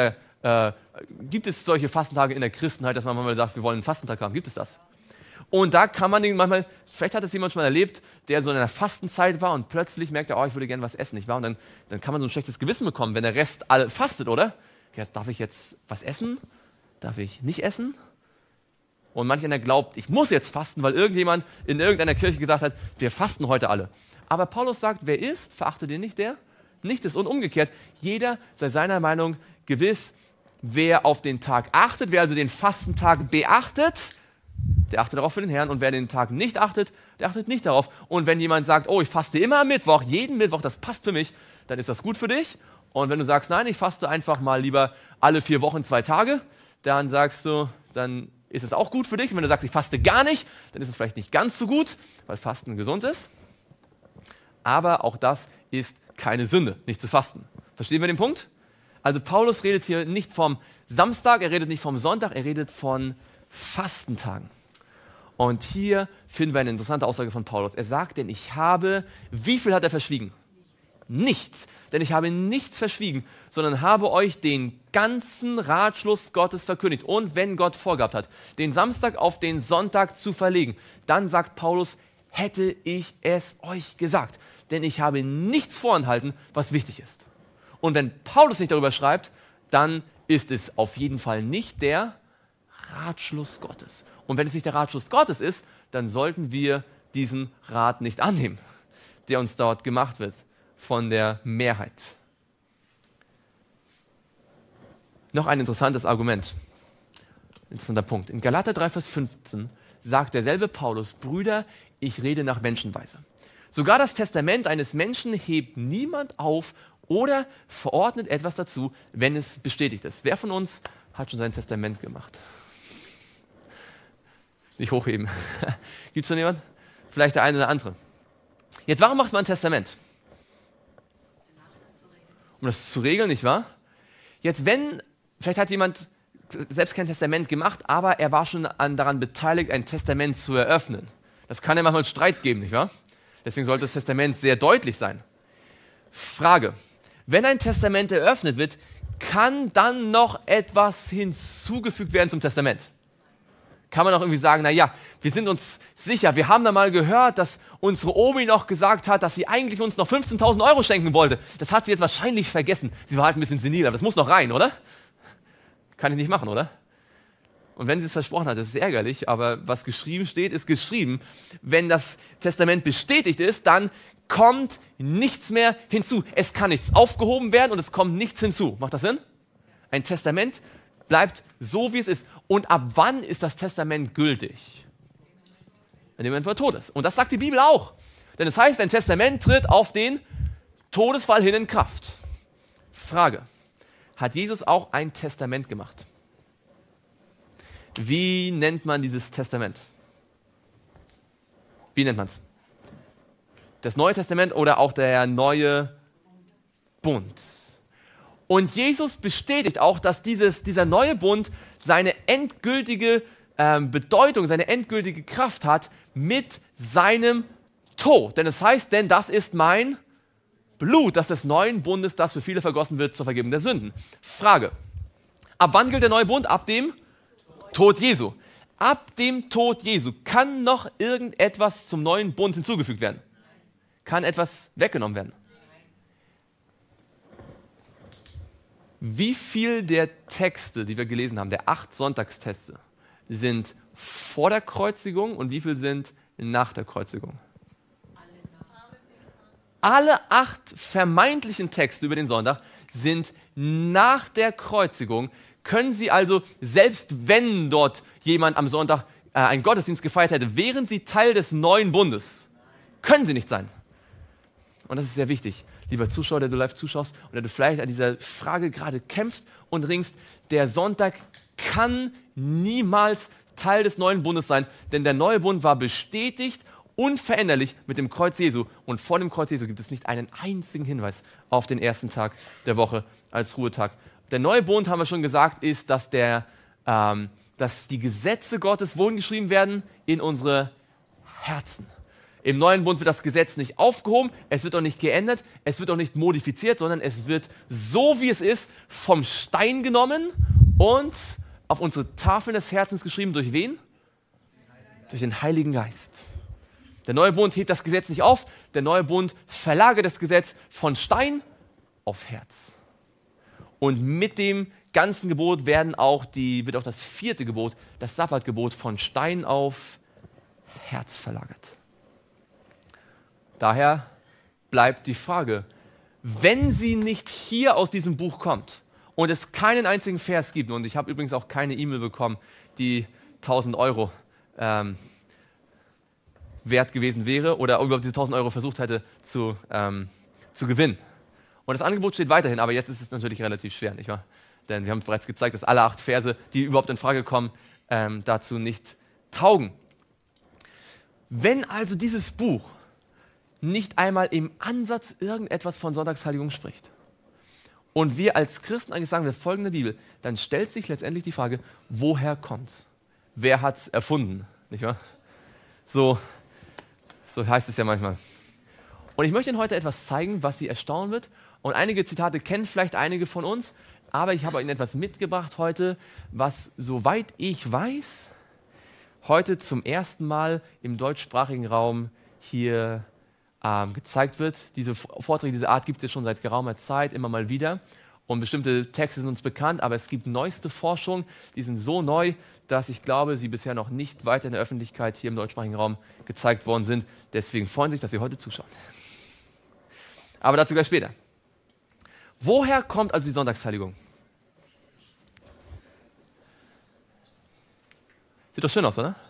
Speaker 1: gibt es solche Fastentage in der Christenheit, dass man manchmal sagt, wir wollen einen Fastentag haben? Gibt es das? Und da kann man den manchmal, vielleicht hat es jemand schon mal erlebt, der so in einer Fastenzeit war und plötzlich merkt er, oh, ich würde gerne was essen, nicht wahr? Und dann kann man so ein schlechtes Gewissen bekommen, wenn der Rest alle fastet, oder? Ja, darf ich jetzt was essen? Darf ich nicht essen? Und manch einer glaubt, ich muss jetzt fasten, weil irgendjemand in irgendeiner Kirche gesagt hat, wir fasten heute alle. Aber Paulus sagt, wer isst, verachte den nicht, der nicht ist. Und umgekehrt, jeder sei seiner Meinung gewiss, wer auf den Tag achtet, wer also den Fastentag beachtet, der achtet darauf für den Herrn. Und wer den Tag nicht achtet, der achtet nicht darauf. Und wenn jemand sagt, oh, ich faste immer am Mittwoch, jeden Mittwoch, das passt für mich, dann ist das gut für dich. Und wenn du sagst, nein, ich faste einfach mal lieber alle 4 Wochen 2 Tage, dann sagst du, dann ist es auch gut für dich. Und wenn du sagst, ich faste gar nicht, dann ist es vielleicht nicht ganz so gut, weil Fasten gesund ist. Aber auch das ist keine Sünde, nicht zu fasten. Verstehen wir den Punkt? Also Paulus redet hier nicht vom Samstag, er redet nicht vom Sonntag, er redet von Fastentagen. Und hier finden wir eine interessante Aussage von Paulus. Er sagt, denn ich habe, wie viel hat er verschwiegen? Nichts. Denn ich habe nichts verschwiegen, sondern habe euch den ganzen Ratschluss Gottes verkündigt. Und wenn Gott vorgehabt hat, den Samstag auf den Sonntag zu verlegen, dann sagt Paulus, hätte ich es euch gesagt. Denn ich habe nichts vorenthalten, was wichtig ist. Und wenn Paulus nicht darüber schreibt, dann ist es auf jeden Fall nicht der Ratschluss Gottes. Und wenn es nicht der Ratschluss Gottes ist, dann sollten wir diesen Rat nicht annehmen, der uns dort gemacht wird von der Mehrheit. Noch ein interessantes Argument, interessanter Punkt. In Galater 3, Vers 15 sagt derselbe Paulus, Brüder, ich rede nach Menschenweise. Sogar das Testament eines Menschen hebt niemand auf oder verordnet etwas dazu, wenn es bestätigt ist. Wer von uns hat schon sein Testament gemacht? Nicht hochheben. Gibt es schon jemand? Vielleicht der eine oder andere. Jetzt, warum macht man ein Testament? Um das zu regeln, nicht wahr? Jetzt, vielleicht hat jemand selbst kein Testament gemacht, aber er war schon daran beteiligt, ein Testament zu eröffnen. Das kann ja manchmal Streit geben, nicht wahr? Deswegen sollte das Testament sehr deutlich sein. Frage, wenn ein Testament eröffnet wird, kann dann noch etwas hinzugefügt werden zum Testament? Kann man auch irgendwie sagen, naja, wir sind uns sicher, wir haben da mal gehört, dass unsere Omi noch gesagt hat, dass sie eigentlich uns noch 15.000 € schenken wollte. Das hat sie jetzt wahrscheinlich vergessen. Sie war halt ein bisschen senil, aber das muss noch rein, oder? Kann ich nicht machen, oder? Und wenn sie es versprochen hat, das ist ärgerlich, aber was geschrieben steht, ist geschrieben. Wenn das Testament bestätigt ist, dann kommt nichts mehr hinzu. Es kann nichts aufgehoben werden und es kommt nichts hinzu. Macht das Sinn? Ein Testament bleibt so, wie es ist. Und ab wann ist das Testament gültig? In dem Moment, wo er tot ist. Und das sagt die Bibel auch. Denn es heißt, ein Testament tritt auf den Todesfall hin in Kraft. Frage: Hat Jesus auch ein Testament gemacht? Wie nennt man dieses Testament? Wie nennt man es? Das Neue Testament oder auch der neue Bund? Und Jesus bestätigt auch, dass dieser neue Bund seine endgültige Bedeutung, seine endgültige Kraft hat mit seinem Tod. Denn es heißt, denn das ist mein Blut, das des neuen Bundes, das für viele vergossen wird zur Vergebung der Sünden. Frage: Ab wann gilt der neue Bund? Ab dem Tod Jesu. Ab dem Tod Jesu kann noch irgendetwas zum neuen Bund hinzugefügt werden? Kann etwas weggenommen werden? Wie viel der Texte, die wir gelesen haben, der 8 Sonntagstexte, sind vor der Kreuzigung und wie viel sind nach der Kreuzigung? Alle 8 vermeintlichen Texte über den Sonntag sind nach der Kreuzigung. Können sie also, selbst wenn dort jemand am Sonntag einen Gottesdienst gefeiert hätte, wären sie Teil des neuen Bundes? Können sie nicht sein. Und das ist sehr wichtig. Lieber Zuschauer, der du live zuschaust oder du vielleicht an dieser Frage gerade kämpfst und ringst, der Sonntag kann niemals Teil des neuen Bundes sein, denn der neue Bund war bestätigt, unveränderlich mit dem Kreuz Jesu. Und vor dem Kreuz Jesu gibt es nicht einen einzigen Hinweis auf den ersten Tag der Woche als Ruhetag. Der neue Bund, haben wir schon gesagt, ist, dass die Gesetze Gottes wohin geschrieben werden? In unsere Herzen. Im neuen Bund wird das Gesetz nicht aufgehoben, es wird auch nicht geändert, es wird auch nicht modifiziert, sondern es wird so, wie es ist, vom Stein genommen und auf unsere Tafeln des Herzens geschrieben. Durch wen? Durch den Heiligen Geist. Der neue Bund hebt das Gesetz nicht auf, der neue Bund verlagert das Gesetz von Stein auf Herz. Und mit dem ganzen Gebot wird auch das 4. Gebot, das Sabbatgebot, von Stein auf Herz verlagert. Daher bleibt die Frage: Wenn sie nicht hier aus diesem Buch kommt und es keinen einzigen Vers gibt, und ich habe übrigens auch keine E-Mail bekommen, die 1.000 Euro wert gewesen wäre oder überhaupt diese 1.000 Euro versucht hätte zu gewinnen. Und das Angebot steht weiterhin, aber jetzt ist es natürlich relativ schwer, nicht wahr? Denn wir haben bereits gezeigt, dass alle 8 Verse, die überhaupt in Frage kommen, dazu nicht taugen. Wenn also dieses Buch nicht einmal im Ansatz irgendetwas von Sonntagsheiligung spricht und wir als Christen eigentlich sagen, wir folgen der Bibel, dann stellt sich letztendlich die Frage, woher kommt's? Wer hat's erfunden? Nicht wahr? So heißt es ja manchmal. Und ich möchte Ihnen heute etwas zeigen, was Sie erstaunen wird. Und einige Zitate kennen vielleicht einige von uns, aber ich habe Ihnen etwas mitgebracht heute, was, soweit ich weiß, heute zum ersten Mal im deutschsprachigen Raum hier gezeigt wird. Diese Vorträge dieser Art gibt es ja schon seit geraumer Zeit, immer mal wieder. Und bestimmte Texte sind uns bekannt, aber es gibt neueste Forschung, die sind so neu, dass ich glaube, sie bisher noch nicht weiter in der Öffentlichkeit hier im deutschsprachigen Raum gezeigt worden sind. Deswegen freuen Sie sich, dass Sie heute zuschauen. Aber dazu gleich später. Woher kommt also die Sonntagsheiligung? Sieht doch schön aus, oder?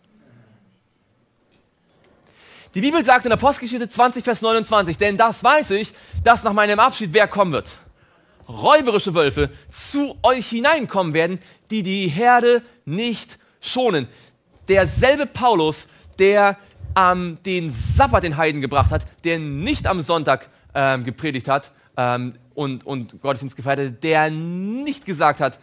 Speaker 1: Die Bibel sagt in Apostelgeschichte 20, Vers 29, denn das weiß ich, dass nach meinem Abschied wer kommen wird? Räuberische Wölfe zu euch hineinkommen werden, die die Herde nicht schonen. Derselbe Paulus, der den Sabbat den Heiden gebracht hat, der nicht am Sonntag gepredigt hat und Gottesdienst gefeiert hat, der nicht gesagt hat,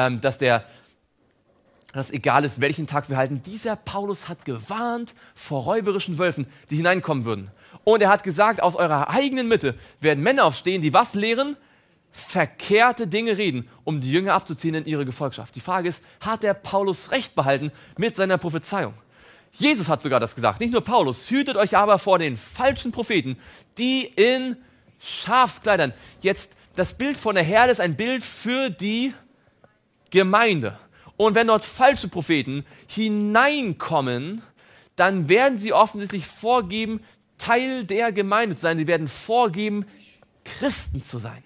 Speaker 1: dass egal ist, welchen Tag wir halten. Dieser Paulus hat gewarnt vor räuberischen Wölfen, die hineinkommen würden. Und er hat gesagt, aus eurer eigenen Mitte werden Männer aufstehen, die was lehren? Verkehrte Dinge reden, um die Jünger abzuziehen in ihre Gefolgschaft. Die Frage ist, hat der Paulus recht behalten mit seiner Prophezeiung? Jesus hat sogar das gesagt, nicht nur Paulus. Hütet euch aber vor den falschen Propheten, die in Schafskleidern. Jetzt, das Bild von der Herde ist ein Bild für die Gemeinde. Und wenn dort falsche Propheten hineinkommen, dann werden sie offensichtlich vorgeben, Teil der Gemeinde zu sein. Sie werden vorgeben, Christen zu sein.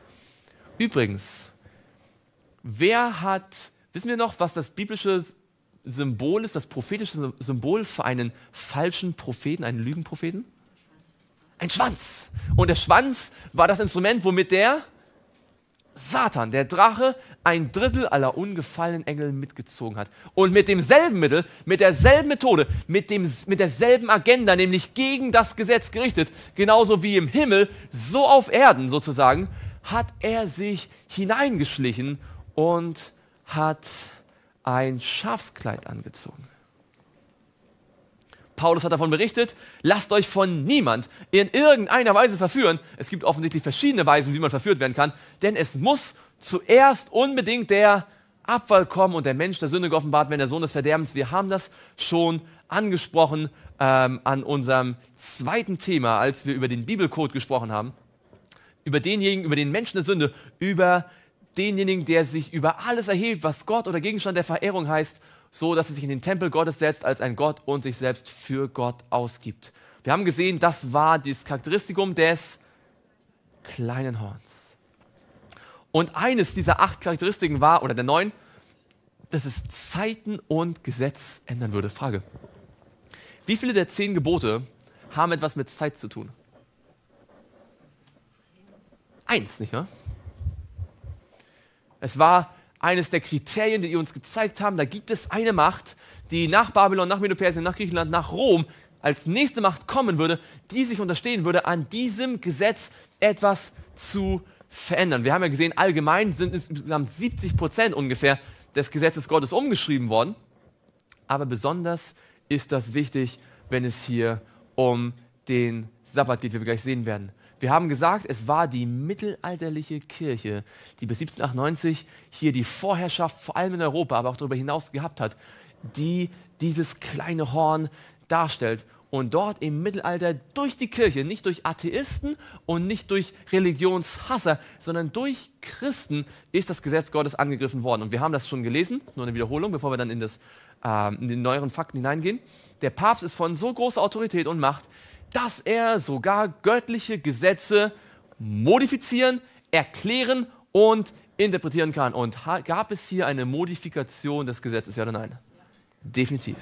Speaker 1: Übrigens, wissen wir noch, was das biblische Symbol ist, das prophetische Symbol für einen falschen Propheten, einen Lügenpropheten? Ein Schwanz. Und der Schwanz war das Instrument, womit der Satan, der Drache, 1/3 aller ungefallenen Engel mitgezogen hat. Und mit demselben Mittel, mit derselben Methode, mit derselben Agenda, nämlich gegen das Gesetz gerichtet, genauso wie im Himmel, so auf Erden sozusagen, hat er sich hineingeschlichen und hat ein Schafskleid angezogen. Paulus hat davon berichtet, lasst euch von niemand in irgendeiner Weise verführen. Es gibt offensichtlich verschiedene Weisen, wie man verführt werden kann, denn es muss zuerst unbedingt der Abfall kommen und der Mensch der Sünde geoffenbart werden, der Sohn des Verderbens. Wir haben das schon angesprochen an unserem zweiten Thema, als wir über den Bibelcode gesprochen haben, über denjenigen, über den Menschen der Sünde, über denjenigen, der sich über alles erhebt, was Gott oder Gegenstand der Verehrung heißt, so dass er sich in den Tempel Gottes setzt als ein Gott und sich selbst für Gott ausgibt. Wir haben gesehen, das war das Charakteristikum des kleinen Horns. Und eines dieser 8 Charakteristiken war, oder der 9, dass es Zeiten und Gesetz ändern würde. Frage: Wie viele der 10 Gebote haben etwas mit Zeit zu tun? 1, nicht wahr? Es war eines der Kriterien, die uns gezeigt haben, da gibt es eine Macht, die nach Babylon, nach Medo-Persien, nach Griechenland, nach Rom als nächste Macht kommen würde, die sich unterstehen würde, an diesem Gesetz etwas zu verändern. Wir haben ja gesehen, allgemein sind insgesamt 70% ungefähr des Gesetzes Gottes umgeschrieben worden, aber besonders ist das wichtig, wenn es hier um den Sabbat geht, wie wir gleich sehen werden. Wir haben gesagt, es war die mittelalterliche Kirche, die bis 1798 hier die Vorherrschaft, vor allem in Europa, aber auch darüber hinaus gehabt hat, die dieses kleine Horn darstellt. Und dort im Mittelalter durch die Kirche, nicht durch Atheisten und nicht durch Religionshasser, sondern durch Christen ist das Gesetz Gottes angegriffen worden. Und wir haben das schon gelesen, nur eine Wiederholung, bevor wir dann in die neueren Fakten hineingehen. Der Papst ist von so großer Autorität und Macht, dass er sogar göttliche Gesetze modifizieren, erklären und interpretieren kann. Und gab es hier eine Modifikation des Gesetzes, ja oder nein? Definitiv.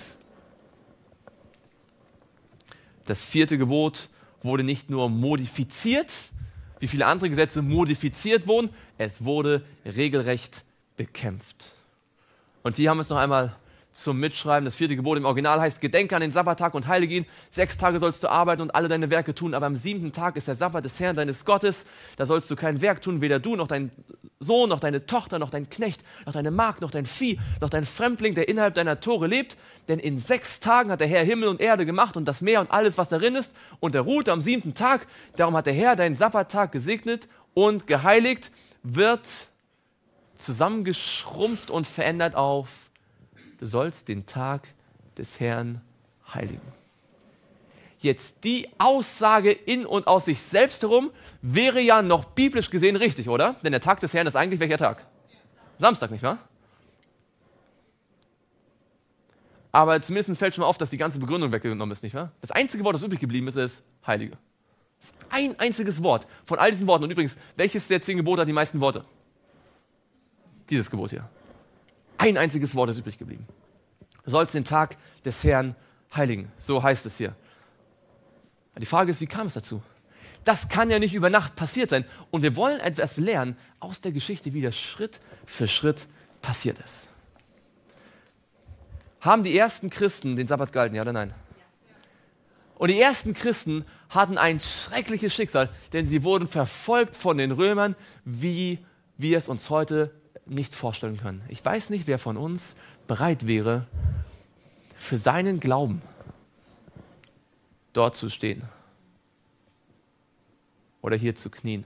Speaker 1: Das 4. Gebot wurde nicht nur modifiziert, wie viele andere Gesetze modifiziert wurden, es wurde regelrecht bekämpft. Und hier haben wir es noch einmal zum Mitschreiben. Das 4. Gebot im Original heißt: Gedenke an den Sabbattag und heilige ihn. 6 Tage sollst du arbeiten und alle deine Werke tun, aber am 7. Tag ist der Sabbat des Herrn deines Gottes. Da sollst du kein Werk tun, weder du noch dein Sohn, noch deine Tochter, noch dein Knecht, noch deine Magd, noch dein Vieh, noch dein Fremdling, der innerhalb deiner Tore lebt. Denn in 6 Tagen hat der Herr Himmel und Erde gemacht und das Meer und alles, was darin ist, und er ruhte am 7. Tag. Darum hat der Herr deinen Sabbattag gesegnet und geheiligt, wird zusammengeschrumpft und verändert auf: Du sollst den Tag des Herrn heiligen. Jetzt die Aussage in und aus sich selbst herum wäre ja noch biblisch gesehen richtig, oder? Denn der Tag des Herrn ist eigentlich welcher Tag? Samstag, nicht wahr? Aber zumindest fällt schon mal auf, dass die ganze Begründung weggenommen ist, nicht wahr? Das einzige Wort, das übrig geblieben ist, ist Heilige. Das ist ein einziges Wort von all diesen Worten. Und übrigens, welches der 10 Gebote hat die meisten Worte? Dieses Gebot hier. Ein einziges Wort ist übrig geblieben. Du sollst den Tag des Herrn heiligen. So heißt es hier. Die Frage ist, wie kam es dazu? Das kann ja nicht über Nacht passiert sein. Und wir wollen etwas lernen aus der Geschichte, wie das Schritt für Schritt passiert ist. Haben die ersten Christen den Sabbat gehalten, ja oder nein? Und die ersten Christen hatten ein schreckliches Schicksal, denn sie wurden verfolgt von den Römern, wie wir es uns heute nicht vorstellen können. Ich weiß nicht, wer von uns bereit wäre, für seinen Glauben dort zu stehen oder hier zu knien.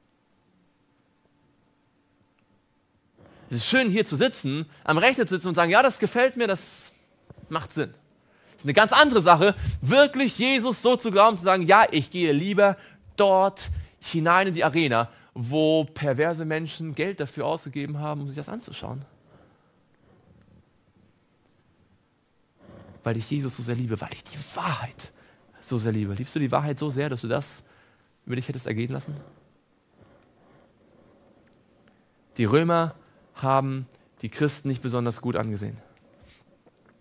Speaker 1: Es ist schön, hier zu sitzen, am Rechner zu sitzen und sagen, ja, das gefällt mir, das macht Sinn. Es ist eine ganz andere Sache, wirklich Jesus so zu glauben, zu sagen, ja, ich gehe lieber dort hinein in die Arena, wo perverse Menschen Geld dafür ausgegeben haben, um sich das anzuschauen. Weil ich Jesus so sehr liebe, weil ich die Wahrheit so sehr liebe. Liebst du die Wahrheit so sehr, dass du das über dich hättest ergehen lassen? Die Römer haben die Christen nicht besonders gut angesehen.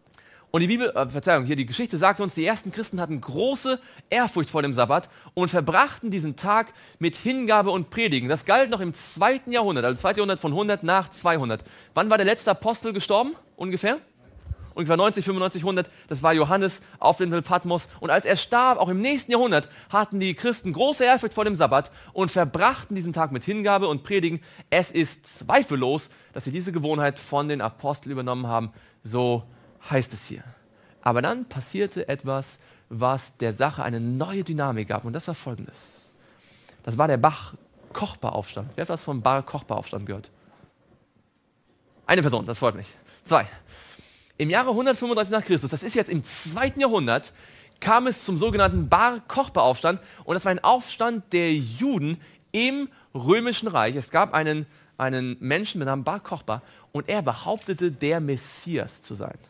Speaker 1: Und die Geschichte sagt uns, die ersten Christen hatten große Ehrfurcht vor dem Sabbat und verbrachten diesen Tag mit Hingabe und Predigen. Das galt noch im 2. Jahrhundert, also 2. Jahrhundert von 100 nach 200. Wann war der letzte Apostel gestorben? Ungefähr? Ungefähr 90, 95, 100. Das war Johannes auf der Insel Patmos. Und als er starb, auch im nächsten Jahrhundert, hatten die Christen große Ehrfurcht vor dem Sabbat und verbrachten diesen Tag mit Hingabe und Predigen. Es ist zweifellos, dass sie diese Gewohnheit von den Aposteln übernommen haben. So heißt es hier. Aber dann passierte etwas, was der Sache eine neue Dynamik gab. Und das war Folgendes. Das war der Bar-Kochba-Aufstand. Wer hat was vom Bar-Kochba-Aufstand gehört? Eine Person, das freut mich. 2. Im Jahre 135 nach Christus, das ist jetzt im 2. Jahrhundert, kam es zum sogenannten Bar-Kochba-Aufstand. Und das war ein Aufstand der Juden im Römischen Reich. Es gab einen Menschen mit Namen Bar Kochba und er behauptete, der Messias zu sein.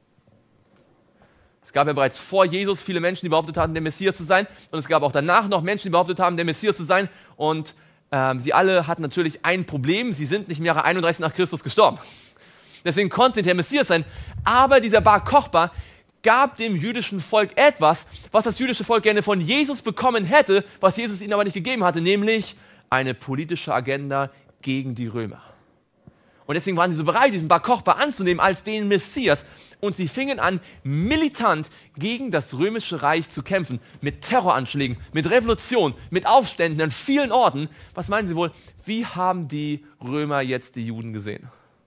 Speaker 1: Es gab ja bereits vor Jesus viele Menschen, die behauptet hatten, der Messias zu sein. Und es gab auch danach noch Menschen, die behauptet haben, der Messias zu sein. Und sie alle hatten natürlich ein Problem. Sie sind nicht im Jahre 31 nach Christus gestorben. Deswegen konnte der Messias sein. Aber dieser Bar Kochba gab dem jüdischen Volk etwas, was das jüdische Volk gerne von Jesus bekommen hätte, was Jesus ihnen aber nicht gegeben hatte, nämlich eine politische Agenda gegen die Römer. Und deswegen waren sie so bereit, diesen Bar Kochba anzunehmen als den Messias. Und sie fingen an, militant gegen das römische Reich zu kämpfen. Mit Terroranschlägen, mit Revolution, mit Aufständen an vielen Orten. Was meinen Sie wohl, wie haben die Römer jetzt die Juden gesehen?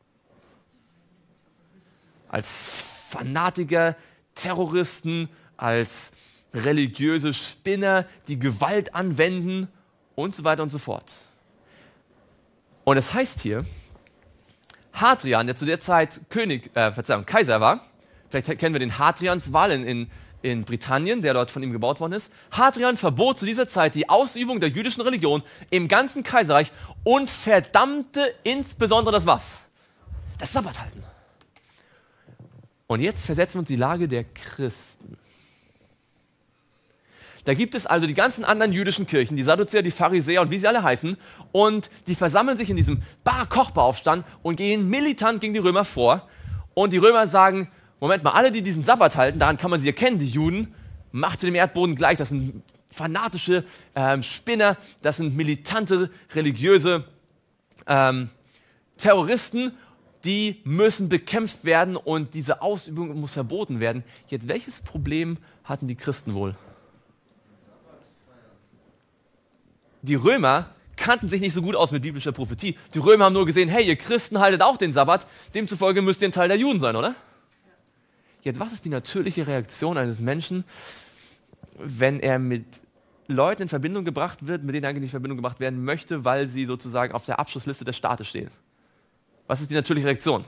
Speaker 1: Als Fanatiker, Terroristen, als religiöse Spinner, die Gewalt anwenden und so weiter und so fort. Und es heißt hier, Hadrian, der zu der Zeit Kaiser war, vielleicht kennen wir den Hadrianswall in Britannien, der dort von ihm gebaut worden ist. Hadrian verbot zu dieser Zeit die Ausübung der jüdischen Religion im ganzen Kaiserreich und verdammte insbesondere das was? Das Sabbathalten. Und jetzt versetzen wir uns in die Lage der Christen. Da gibt es also die ganzen anderen jüdischen Kirchen, die Sadduzäer, die Pharisäer und wie sie alle heißen, und die versammeln sich in diesem Bar-Kochba-Aufstand und gehen militant gegen die Römer vor. Und die Römer sagen, Moment mal, alle, die diesen Sabbat halten, daran kann man sie erkennen, die Juden, macht dem Erdboden gleich, das sind fanatische Spinner, das sind militante, religiöse Terroristen, die müssen bekämpft werden und diese Ausübung muss verboten werden. Jetzt, welches Problem hatten die Christen wohl? Die Römer kannten sich nicht so gut aus mit biblischer Prophetie. Die Römer haben nur gesehen, hey, ihr Christen haltet auch den Sabbat, demzufolge müsst ihr ein Teil der Juden sein, oder? Jetzt, was ist die natürliche Reaktion eines Menschen, wenn er mit Leuten in Verbindung gebracht wird, mit denen er eigentlich nicht in Verbindung gebracht werden möchte, weil sie sozusagen auf der Abschlussliste des Staates stehen? Was ist die natürliche Reaktion?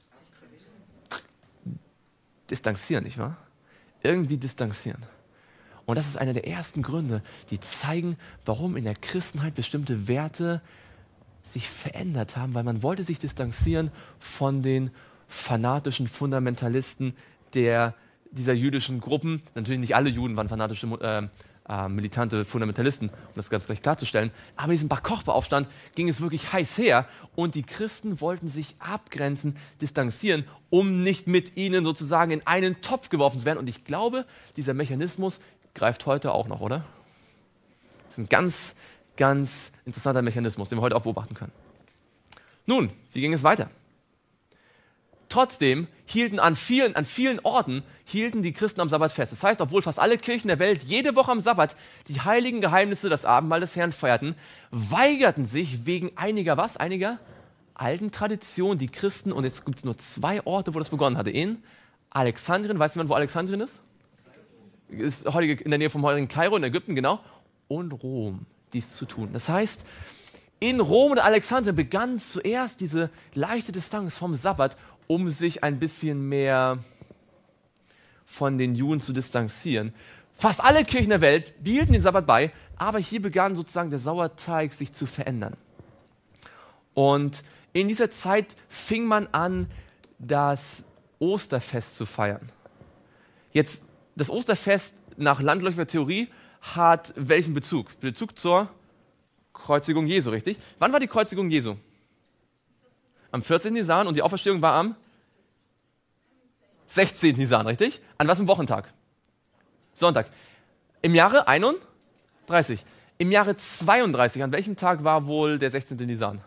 Speaker 1: Distanzieren, nicht wahr? Irgendwie distanzieren. Und das ist einer der ersten Gründe, die zeigen, warum in der Christenheit bestimmte Werte sich verändert haben, weil man wollte sich distanzieren von den fanatischen Fundamentalisten dieser jüdischen Gruppen. Natürlich nicht alle Juden waren fanatische, militante Fundamentalisten, um das ganz gleich klarzustellen. Aber in diesem Bar-Kochba-Aufstand ging es wirklich heiß her und die Christen wollten sich abgrenzen, distanzieren, um nicht mit ihnen sozusagen in einen Topf geworfen zu werden. Und ich glaube, dieser Mechanismus greift heute auch noch, oder? Das ist ein ganz, ganz interessanter Mechanismus, den man heute auch beobachten kann. Nun, wie ging es weiter? Trotzdem hielten an vielen Orten die Christen am Sabbat fest. Das heißt, obwohl fast alle Kirchen der Welt jede Woche am Sabbat die heiligen Geheimnisse, das Abendmahl des Herrn feierten, weigerten sich wegen einiger alten Traditionen die Christen, und jetzt gibt es nur 2 Orte, wo das begonnen hatte. In Alexandrien, weiß jemand, wo Alexandrien ist? Ist heute in der Nähe vom heutigen Kairo in Ägypten, genau, und Rom, dies zu tun. Das heißt, in Rom und Alexandrien begann zuerst diese leichte Distanz vom Sabbat, um sich ein bisschen mehr von den Juden zu distanzieren. Fast alle Kirchen der Welt behielten den Sabbat bei, aber hier begann sozusagen der Sauerteig sich zu verändern. Und in dieser Zeit fing man an, das Osterfest zu feiern. Jetzt, das Osterfest nach landläufiger Theorie hat welchen Bezug? Bezug zur Kreuzigung Jesu, richtig? Wann war die Kreuzigung Jesu? Am 14. Nisan und die Auferstehung war am 16. Nisan, richtig? An was im Wochentag? Sonntag. Im Jahre 31. Im Jahre 32, an welchem Tag war wohl der 16. Nisan?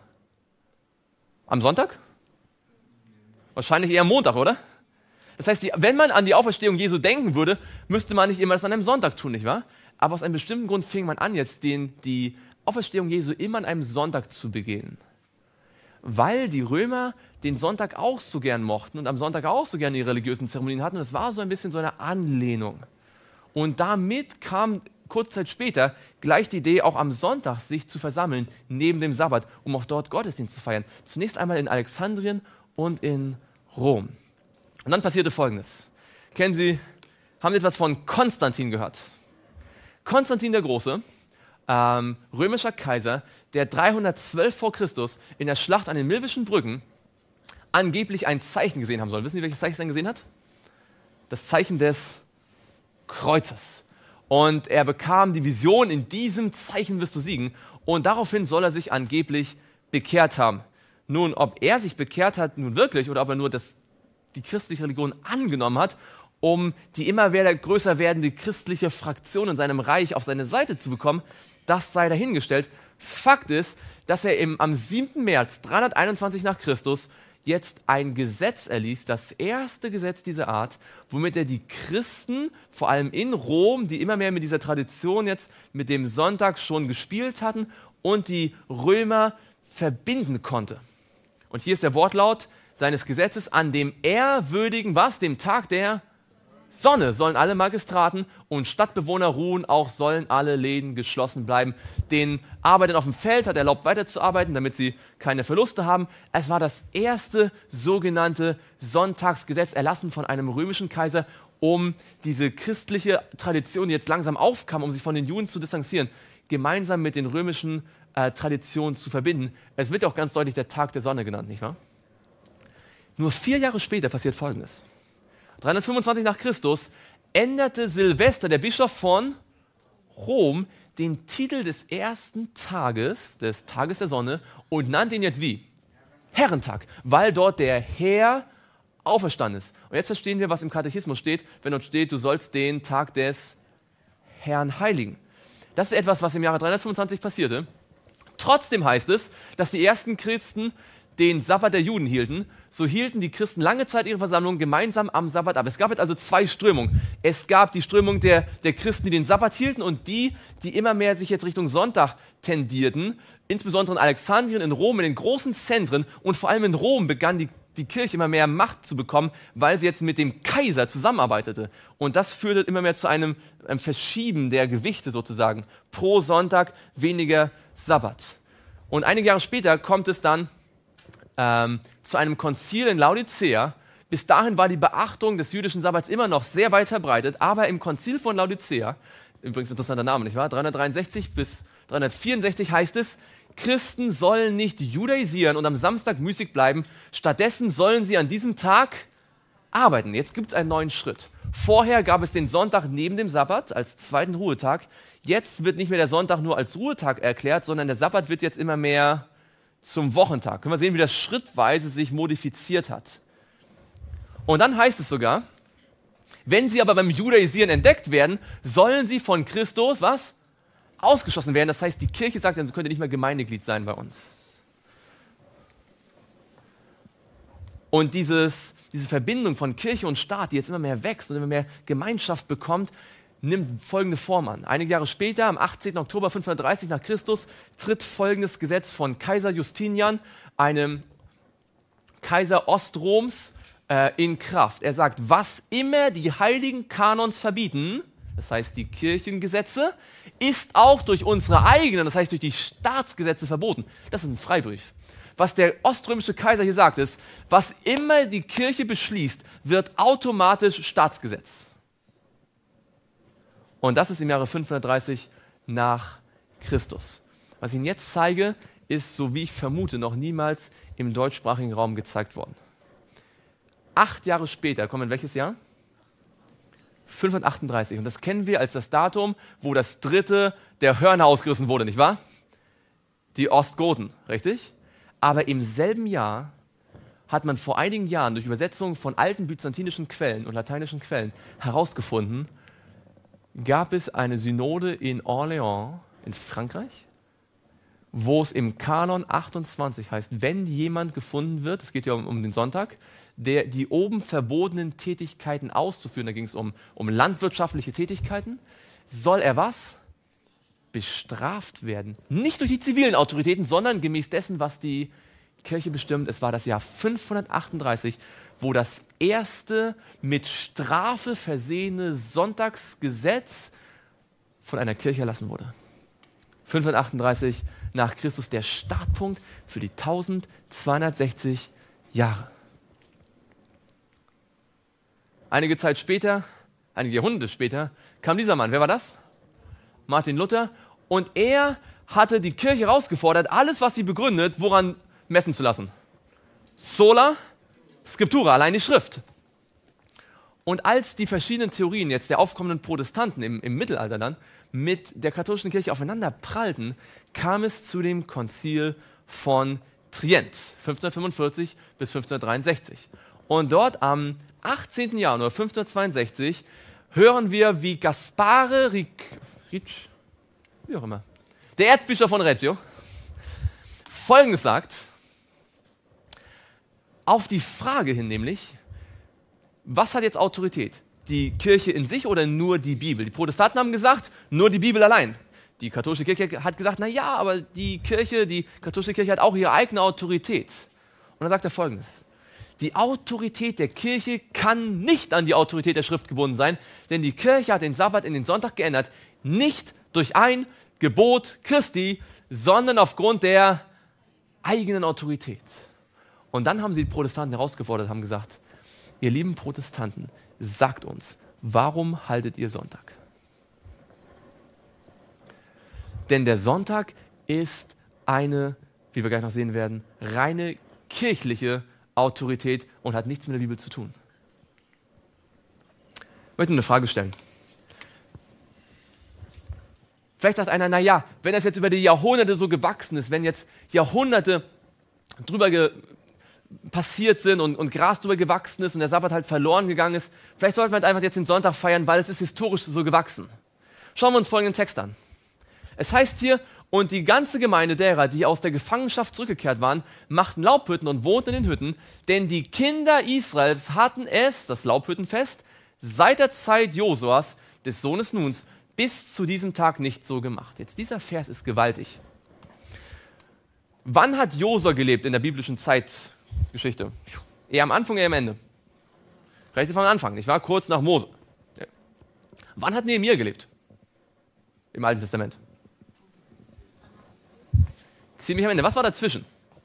Speaker 1: Am Sonntag? Wahrscheinlich eher Montag, oder? Das heißt, wenn man an die Auferstehung Jesu denken würde, müsste man nicht immer das an einem Sonntag tun, nicht wahr? Aber aus einem bestimmten Grund fing man an, jetzt die Auferstehung Jesu immer an einem Sonntag zu begehen. Weil die Römer den Sonntag auch so gern mochten und am Sonntag auch so gern ihre religiösen Zeremonien hatten. Und es war so ein bisschen so eine Anlehnung. Und damit kam kurze Zeit später gleich die Idee, auch am Sonntag sich zu versammeln, neben dem Sabbat, um auch dort Gottesdienst zu feiern. Zunächst einmal in Alexandrien und in Rom. Und dann passierte Folgendes. Kennen Sie, haben Sie etwas von Konstantin gehört? Konstantin der Große, römischer Kaiser, der 312 vor Christus in der Schlacht an den Milvischen Brücken angeblich ein Zeichen gesehen haben soll. Wissen Sie, welches Zeichen er dann gesehen hat? Das Zeichen des Kreuzes. Und er bekam die Vision, in diesem Zeichen wirst du siegen. Und daraufhin soll er sich angeblich bekehrt haben. Nun, ob er sich bekehrt hat nun wirklich oder ob er nur die christliche Religion angenommen hat, um die immer wieder größer werdende christliche Fraktion in seinem Reich auf seine Seite zu bekommen, das sei dahingestellt. Fakt ist, dass er am 7. März 321 nach Christus jetzt ein Gesetz erließ, das erste Gesetz dieser Art, womit er die Christen, vor allem in Rom, die immer mehr mit dieser Tradition jetzt mit dem Sonntag schon gespielt hatten, und die Römer verbinden konnte. Und hier ist der Wortlaut seines Gesetzes: An dem ehrwürdigen, was? Dem Tag der Sonne sollen alle Magistraten und Stadtbewohner ruhen, auch sollen alle Läden geschlossen bleiben. Den Arbeitern auf dem Feld hat er erlaubt, weiterzuarbeiten, damit sie keine Verluste haben. Es war das erste sogenannte Sonntagsgesetz, erlassen von einem römischen Kaiser, um diese christliche Tradition, die jetzt langsam aufkam, um sich von den Juden zu distanzieren, gemeinsam mit den römischen Traditionen zu verbinden. Es wird auch ganz deutlich der Tag der Sonne genannt, nicht wahr? Nur 4 Jahre später passiert Folgendes. 325 nach Christus änderte Silvester, der Bischof von Rom, den Titel des ersten Tages, des Tages der Sonne, und nannte ihn jetzt wie? Herrentag, weil dort der Herr auferstanden ist. Und jetzt verstehen wir, was im Katechismus steht, wenn dort steht, du sollst den Tag des Herrn heiligen. Das ist etwas, was im Jahre 325 passierte. Trotzdem heißt es, dass die ersten Christen den Sabbat der Juden hielten. So hielten die Christen lange Zeit ihre Versammlung gemeinsam am Sabbat ab. Es gab jetzt also 2 Strömungen. Es gab die Strömung der Christen, die den Sabbat hielten, und die immer mehr sich jetzt Richtung Sonntag tendierten. Insbesondere in Alexandrien, in Rom, in den großen Zentren, und vor allem in Rom begann die Kirche immer mehr Macht zu bekommen, weil sie jetzt mit dem Kaiser zusammenarbeitete. Und das führte immer mehr zu einem Verschieben der Gewichte sozusagen. Pro Sonntag weniger Sabbat. Und einige Jahre später kommt es dann zu einem Konzil in Laodicea. Bis dahin war die Beachtung des jüdischen Sabbats immer noch sehr weit verbreitet, aber im Konzil von Laodicea, übrigens interessanter Name, nicht wahr? 363 bis 364 heißt es, Christen sollen nicht judaisieren und am Samstag müßig bleiben, stattdessen sollen sie an diesem Tag arbeiten. Jetzt gibt es einen neuen Schritt. Vorher gab es den Sonntag neben dem Sabbat als zweiten Ruhetag. Jetzt wird nicht mehr der Sonntag nur als Ruhetag erklärt, sondern der Sabbat wird jetzt immer mehr zum Wochentag. Können wir sehen, wie das schrittweise sich modifiziert hat. Und dann heißt es sogar, wenn sie aber beim Judaisieren entdeckt werden, sollen sie von Christus, was? Ausgeschlossen werden. Das heißt, die Kirche sagt, dann könnt ihr nicht mehr Gemeindeglied sein bei uns. Und diese Verbindung von Kirche und Staat, die jetzt immer mehr wächst und immer mehr Gemeinschaft bekommt, nimmt folgende Form an. Einige Jahre später, am 18. Oktober 530 nach Christus, tritt folgendes Gesetz von Kaiser Justinian, einem Kaiser Ostroms, in Kraft. Er sagt, was immer die heiligen Kanons verbieten, das heißt die Kirchengesetze, ist auch durch unsere eigenen, das heißt durch die Staatsgesetze verboten. Das ist ein Freibrief. Was der oströmische Kaiser hier sagt, ist, was immer die Kirche beschließt, wird automatisch Staatsgesetz. Und das ist im Jahre 530 nach Christus. Was ich Ihnen jetzt zeige, ist, so wie ich vermute, noch niemals im deutschsprachigen Raum gezeigt worden. 8 Jahre später, kommen wir in welches Jahr? 538. Und das kennen wir als das Datum, wo das 3. der Hörner ausgerissen wurde, nicht wahr? Die Ostgoten, richtig? Aber im selben Jahr hat man vor einigen Jahren durch Übersetzung von alten byzantinischen Quellen und lateinischen Quellen herausgefunden, gab es eine Synode in Orléans in Frankreich, wo es im Kanon 28 heißt, wenn jemand gefunden wird, es geht ja um den Sonntag, der die oben verbotenen Tätigkeiten auszuführen, da ging es um landwirtschaftliche Tätigkeiten, soll er was? Bestraft werden. Nicht durch die zivilen Autoritäten, sondern gemäß dessen, was die Kirche bestimmt. Es war das Jahr 538, wo das erste mit Strafe versehene Sonntagsgesetz von einer Kirche erlassen wurde. 538 nach Christus, der Startpunkt für die 1260 Jahre. Einige Zeit später, einige Jahrhunderte später, kam dieser Mann. Wer war das? Martin Luther. Und er hatte die Kirche herausgefordert, alles, was sie begründet, woran messen zu lassen. Sola Scriptura, allein die Schrift. Und als die verschiedenen Theorien jetzt der aufkommenden Protestanten im Mittelalter dann mit der katholischen Kirche aufeinander prallten, kam es zu dem Konzil von Trient, 1545 bis 1563. Und dort am 18. Januar 1562 hören wir, wie Gaspare Ricci, wie auch immer, der Erzbischof von Reggio, Folgendes sagt, auf die Frage hin nämlich, was hat jetzt Autorität? Die Kirche in sich oder nur die Bibel? Die Protestanten haben gesagt, nur die Bibel allein. Die katholische Kirche hat gesagt, naja, aber die katholische Kirche hat auch ihre eigene Autorität. Und dann sagt er Folgendes: Die Autorität der Kirche kann nicht an die Autorität der Schrift gebunden sein, denn die Kirche hat den Sabbat in den Sonntag geändert, nicht durch ein Gebot Christi, sondern aufgrund der eigenen Autorität. Und dann haben sie die Protestanten herausgefordert, haben gesagt, ihr lieben Protestanten, sagt uns, warum haltet ihr Sonntag? Denn der Sonntag ist eine, wie wir gleich noch sehen werden, reine kirchliche Autorität und hat nichts mit der Bibel zu tun. Ich möchte eine Frage stellen. Vielleicht sagt einer, naja, wenn das jetzt über die Jahrhunderte so gewachsen ist, wenn jetzt Jahrhunderte drüber passiert sind und Gras drüber gewachsen ist und der Sabbat halt verloren gegangen ist, vielleicht sollten wir halt einfach jetzt den Sonntag feiern, weil es ist historisch so gewachsen. Schauen wir uns folgenden Text an. Es heißt hier, und die ganze Gemeinde derer, die aus der Gefangenschaft zurückgekehrt waren, machten Laubhütten und wohnten in den Hütten, denn die Kinder Israels hatten es, das Laubhüttenfest, seit der Zeit Josuas, des Sohnes Nuns, bis zu diesem Tag nicht so gemacht. Jetzt dieser Vers ist gewaltig. Wann hat Josua gelebt in der biblischen Zeitgeschichte? Eher am Anfang, eher am Ende. Relativ am Anfang, nicht wahr? Kurz nach Mose. Ja. Wann hat Nehemia gelebt? Im Alten Testament. Ziemlich am Ende. Was war dazwischen?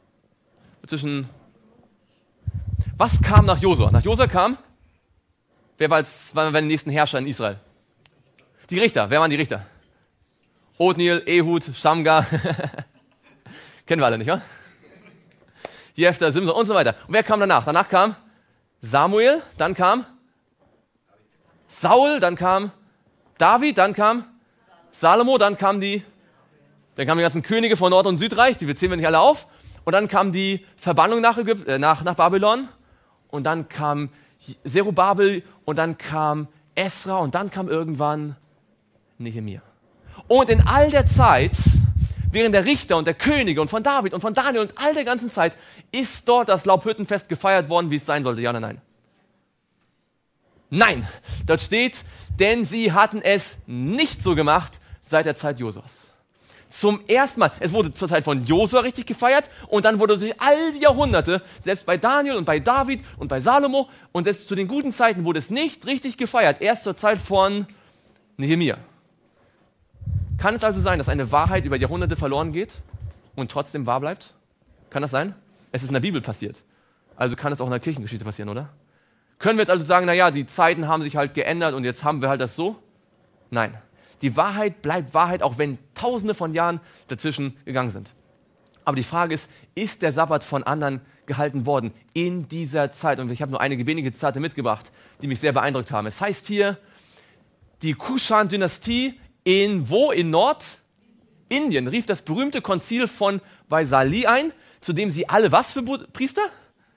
Speaker 1: Was kam nach Josua? Nach Josua kam, wer waren die nächsten Herrscher in Israel? Die Richter. Wer waren die Richter? Othniel, Ehud, Shamgar. Kennen wir alle, nicht wahr? Jephthah, Simson und so weiter. Und wer kam danach? Danach kam Samuel, dann kam Saul, dann kam David, dann kam Salomo, dann kamen die ganzen Könige von Nord- und Südreich, die zählen wir nicht alle auf. Und dann kam die Verbannung nach Babylon. Und dann kam Zerubabel und dann kam Esra und dann kam irgendwann Nehemia. Und in all der Zeit, während der Richter und der Könige und von David und von Daniel und all der ganzen Zeit, ist dort das Laubhüttenfest gefeiert worden, wie es sein sollte. Ja oder nein? Nein, dort steht, denn sie hatten es nicht so gemacht seit der Zeit Josuas. Zum ersten Mal, es wurde zur Zeit von Josua richtig gefeiert und dann wurde sich all die Jahrhunderte, selbst bei Daniel und bei David und bei Salomo und selbst zu den guten Zeiten wurde es nicht richtig gefeiert, erst zur Zeit von Nehemia. Kann es also sein, dass eine Wahrheit über Jahrhunderte verloren geht und trotzdem wahr bleibt? Kann das sein? Es ist in der Bibel passiert. Also kann es auch in der Kirchengeschichte passieren, oder? Können wir jetzt also sagen, naja, die Zeiten haben sich halt geändert und jetzt haben wir halt das so? Nein. Die Wahrheit bleibt Wahrheit, auch wenn Tausende von Jahren dazwischen gegangen sind. Aber die Frage ist der Sabbat von anderen gehalten worden in dieser Zeit? Und ich habe nur einige wenige Zitate mitgebracht, die mich sehr beeindruckt haben. Es heißt hier, die Kushan-Dynastie in Nordindien rief das berühmte Konzil von Vaisali ein, zu dem sie alle was für Priester?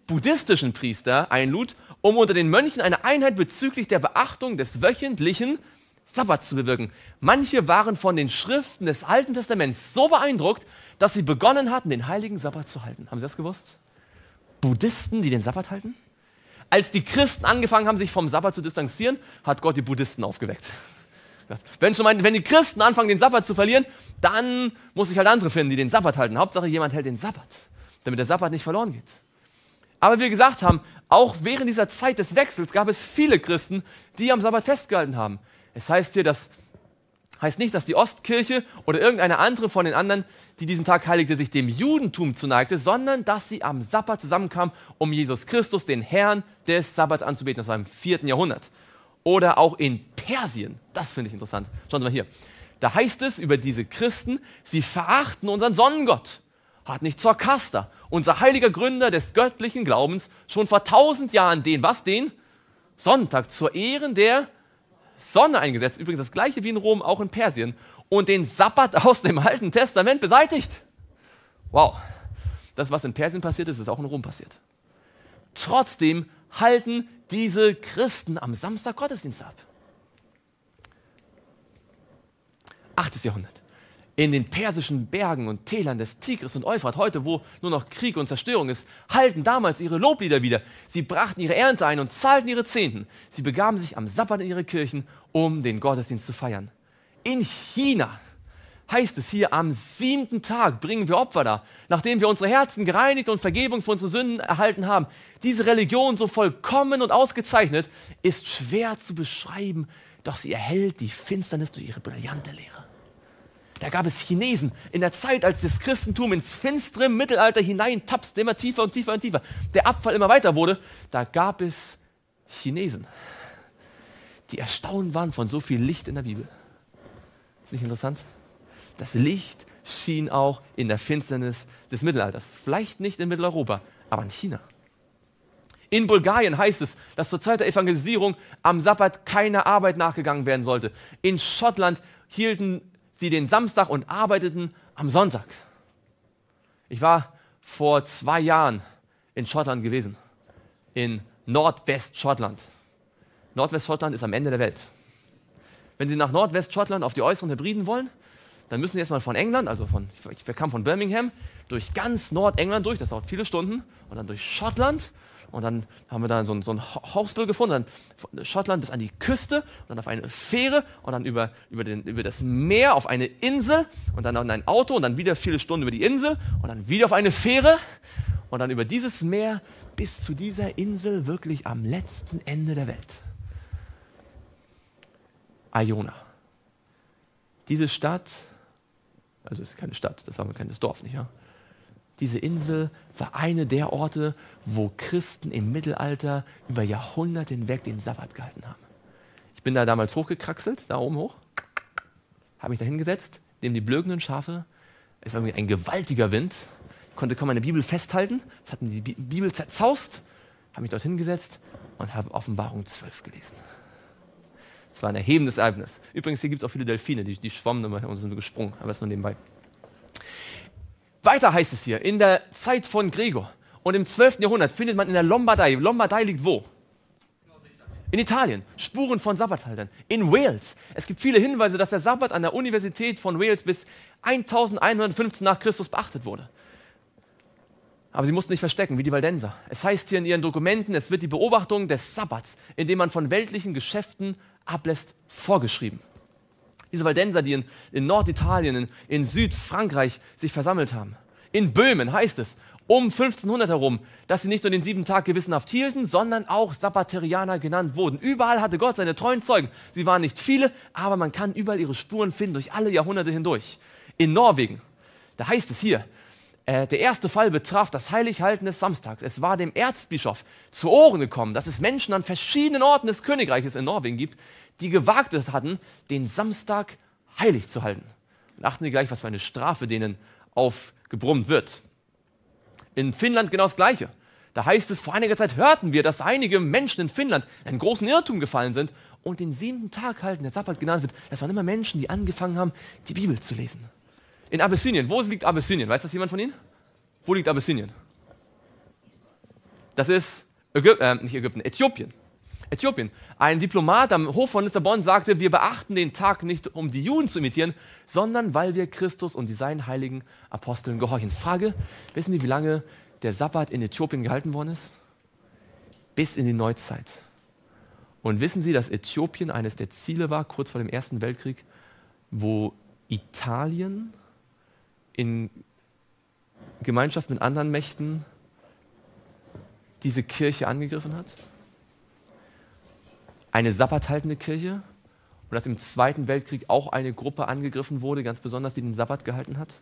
Speaker 1: buddhistischen Priester einlud, um unter den Mönchen eine Einheit bezüglich der Beachtung des wöchentlichen Sabbats zu bewirken. Manche waren von den Schriften des Alten Testaments so beeindruckt, dass sie begonnen hatten, den heiligen Sabbat zu halten. Haben Sie das gewusst? Buddhisten, die den Sabbat halten? Als die Christen angefangen haben, sich vom Sabbat zu distanzieren, hat Gott die Buddhisten aufgeweckt. Wenn die Christen anfangen, den Sabbat zu verlieren, dann muss ich halt andere finden, die den Sabbat halten. Hauptsache, jemand hält den Sabbat, damit der Sabbat nicht verloren geht. Aber wie wir gesagt haben, auch während dieser Zeit des Wechsels gab es viele Christen, die am Sabbat festgehalten haben. Es heißt hier, heißt nicht, dass die Ostkirche oder irgendeine andere von den anderen, die diesen Tag heiligte, sich dem Judentum zuneigte, sondern dass sie am Sabbat zusammenkamen, um Jesus Christus, den Herrn des Sabbats, anzubeten. Das war im 4. Jahrhundert. Oder auch in Persien. Das finde ich interessant. Schauen Sie mal hier. Da heißt es über diese Christen, sie verachten unseren Sonnengott. Hat nicht Zoroaster, unser heiliger Gründer des göttlichen Glaubens, schon vor 1000 Jahren den Sonntag zur Ehren der Sonne eingesetzt. Übrigens das gleiche wie in Rom, auch in Persien. Und den Sabbat aus dem Alten Testament beseitigt. Wow. Das, was in Persien passiert ist, ist auch in Rom passiert. Trotzdem halten diese Christen am Samstag Gottesdienst ab. 8. Jahrhundert. In den persischen Bergen und Tälern des Tigris und Euphrat, heute wo nur noch Krieg und Zerstörung ist, halten damals ihre Loblieder wieder. Sie brachten ihre Ernte ein und zahlten ihre Zehnten. Sie begaben sich am Sabbat in ihre Kirchen, um den Gottesdienst zu feiern. In China heißt es hier, am 7. Tag bringen wir Opfer dar, nachdem wir unsere Herzen gereinigt und Vergebung für unsere Sünden erhalten haben. Diese Religion, so vollkommen und ausgezeichnet, ist schwer zu beschreiben, doch sie erhellt die Finsternis durch ihre brillante Lehre. Da gab es Chinesen in der Zeit, als das Christentum ins finstere Mittelalter hineintapste, immer tiefer und tiefer und tiefer, der Abfall immer weiter wurde, da gab es Chinesen, die erstaunt waren von so viel Licht in der Bibel. Ist nicht interessant? Das Licht schien auch in der Finsternis des Mittelalters. Vielleicht nicht in Mitteleuropa, aber in China. In Bulgarien heißt es, dass zur Zeit der Evangelisierung am Sabbat keiner Arbeit nachgegangen werden sollte. In Schottland hielten sie den Samstag und arbeiteten am Sonntag. Ich war vor 2 Jahren in Schottland gewesen, in Nordwestschottland. Nordwestschottland ist am Ende der Welt. Wenn Sie nach Nordwestschottland auf die äußeren Hebriden wollen, dann müssen Sie erstmal von England, ich kam von Birmingham, durch ganz Nordengland durch, das dauert viele Stunden, und dann durch Schottland. Und dann haben wir da so ein Hostel gefunden, dann von Schottland bis an die Küste, und dann auf eine Fähre und dann über das Meer auf eine Insel und dann in ein Auto und dann wieder viele Stunden über die Insel und dann wieder auf eine Fähre und dann über dieses Meer bis zu dieser Insel wirklich am letzten Ende der Welt. Iona. Diese Stadt, also es ist keine Stadt, das war ein kleines Dorf, nicht wahr? Diese Insel war eine der Orte, wo Christen im Mittelalter über Jahrhunderte hinweg den Sabbat gehalten haben. Ich bin da damals hochgekraxelt, da oben hoch, habe mich da hingesetzt, neben die blökenden Schafe. Es war irgendwie ein gewaltiger Wind. Ich konnte kaum meine Bibel festhalten. Es hat mir die Bibel zerzaust. Habe mich dort hingesetzt und habe Offenbarung 12 gelesen. Es war ein erhebendes Ereignis. Übrigens, hier gibt es auch viele Delfine, die schwammen immer und sind gesprungen, aber das nur nebenbei. Weiter heißt es hier, in der Zeit von Gregor und im 12. Jahrhundert findet man in der Lombardei, Lombardei liegt wo? In Italien, Spuren von Sabbathaltern. In Wales, es gibt viele Hinweise, dass der Sabbat an der Universität von Wales bis 1115 nach Christus beachtet wurde. Aber sie mussten nicht verstecken, wie die Waldenser. Es heißt hier in ihren Dokumenten, es wird die Beobachtung des Sabbats, indem man von weltlichen Geschäften ablässt, vorgeschrieben. Diese Waldenser, die in Norditalien, in Südfrankreich sich versammelt haben. In Böhmen heißt es, um 1500 herum, dass sie nicht nur den 7. Tag gewissenhaft hielten, sondern auch Sabbaterianer genannt wurden. Überall hatte Gott seine treuen Zeugen. Sie waren nicht viele, aber man kann überall ihre Spuren finden, durch alle Jahrhunderte hindurch. In Norwegen, da heißt es hier, der erste Fall betraf das Heilighalten des Samstags. Es war dem Erzbischof zu Ohren gekommen, dass es Menschen an verschiedenen Orten des Königreiches in Norwegen gibt, die gewagt es hatten, den Samstag heilig zu halten. Und achten Sie gleich, was für eine Strafe denen aufgebrummt wird. In Finnland genau das Gleiche. Da heißt es, vor einiger Zeit hörten wir, dass einige Menschen in Finnland in einen großen Irrtum gefallen sind und den 7. Tag halten, der Sabbat genannt wird. Das waren immer Menschen, die angefangen haben, die Bibel zu lesen. In Abyssinien, wo liegt Abyssinien? Weiß das jemand von Ihnen? Wo liegt Abyssinien? Das ist nicht Ägypten, Äthiopien. Äthiopien. Ein Diplomat am Hof von Lissabon sagte, wir beachten den Tag nicht, um die Juden zu imitieren, sondern weil wir Christus und seinen heiligen Aposteln gehorchen. Frage, wissen Sie, wie lange der Sabbat in Äthiopien gehalten worden ist? Bis in die Neuzeit. Und wissen Sie, dass Äthiopien eines der Ziele war, kurz vor dem Ersten Weltkrieg, wo Italien in Gemeinschaft mit anderen Mächten diese Kirche angegriffen hat? Eine sabbathaltende Kirche, und dass im Zweiten Weltkrieg auch eine Gruppe angegriffen wurde, ganz besonders, die den Sabbat gehalten hat?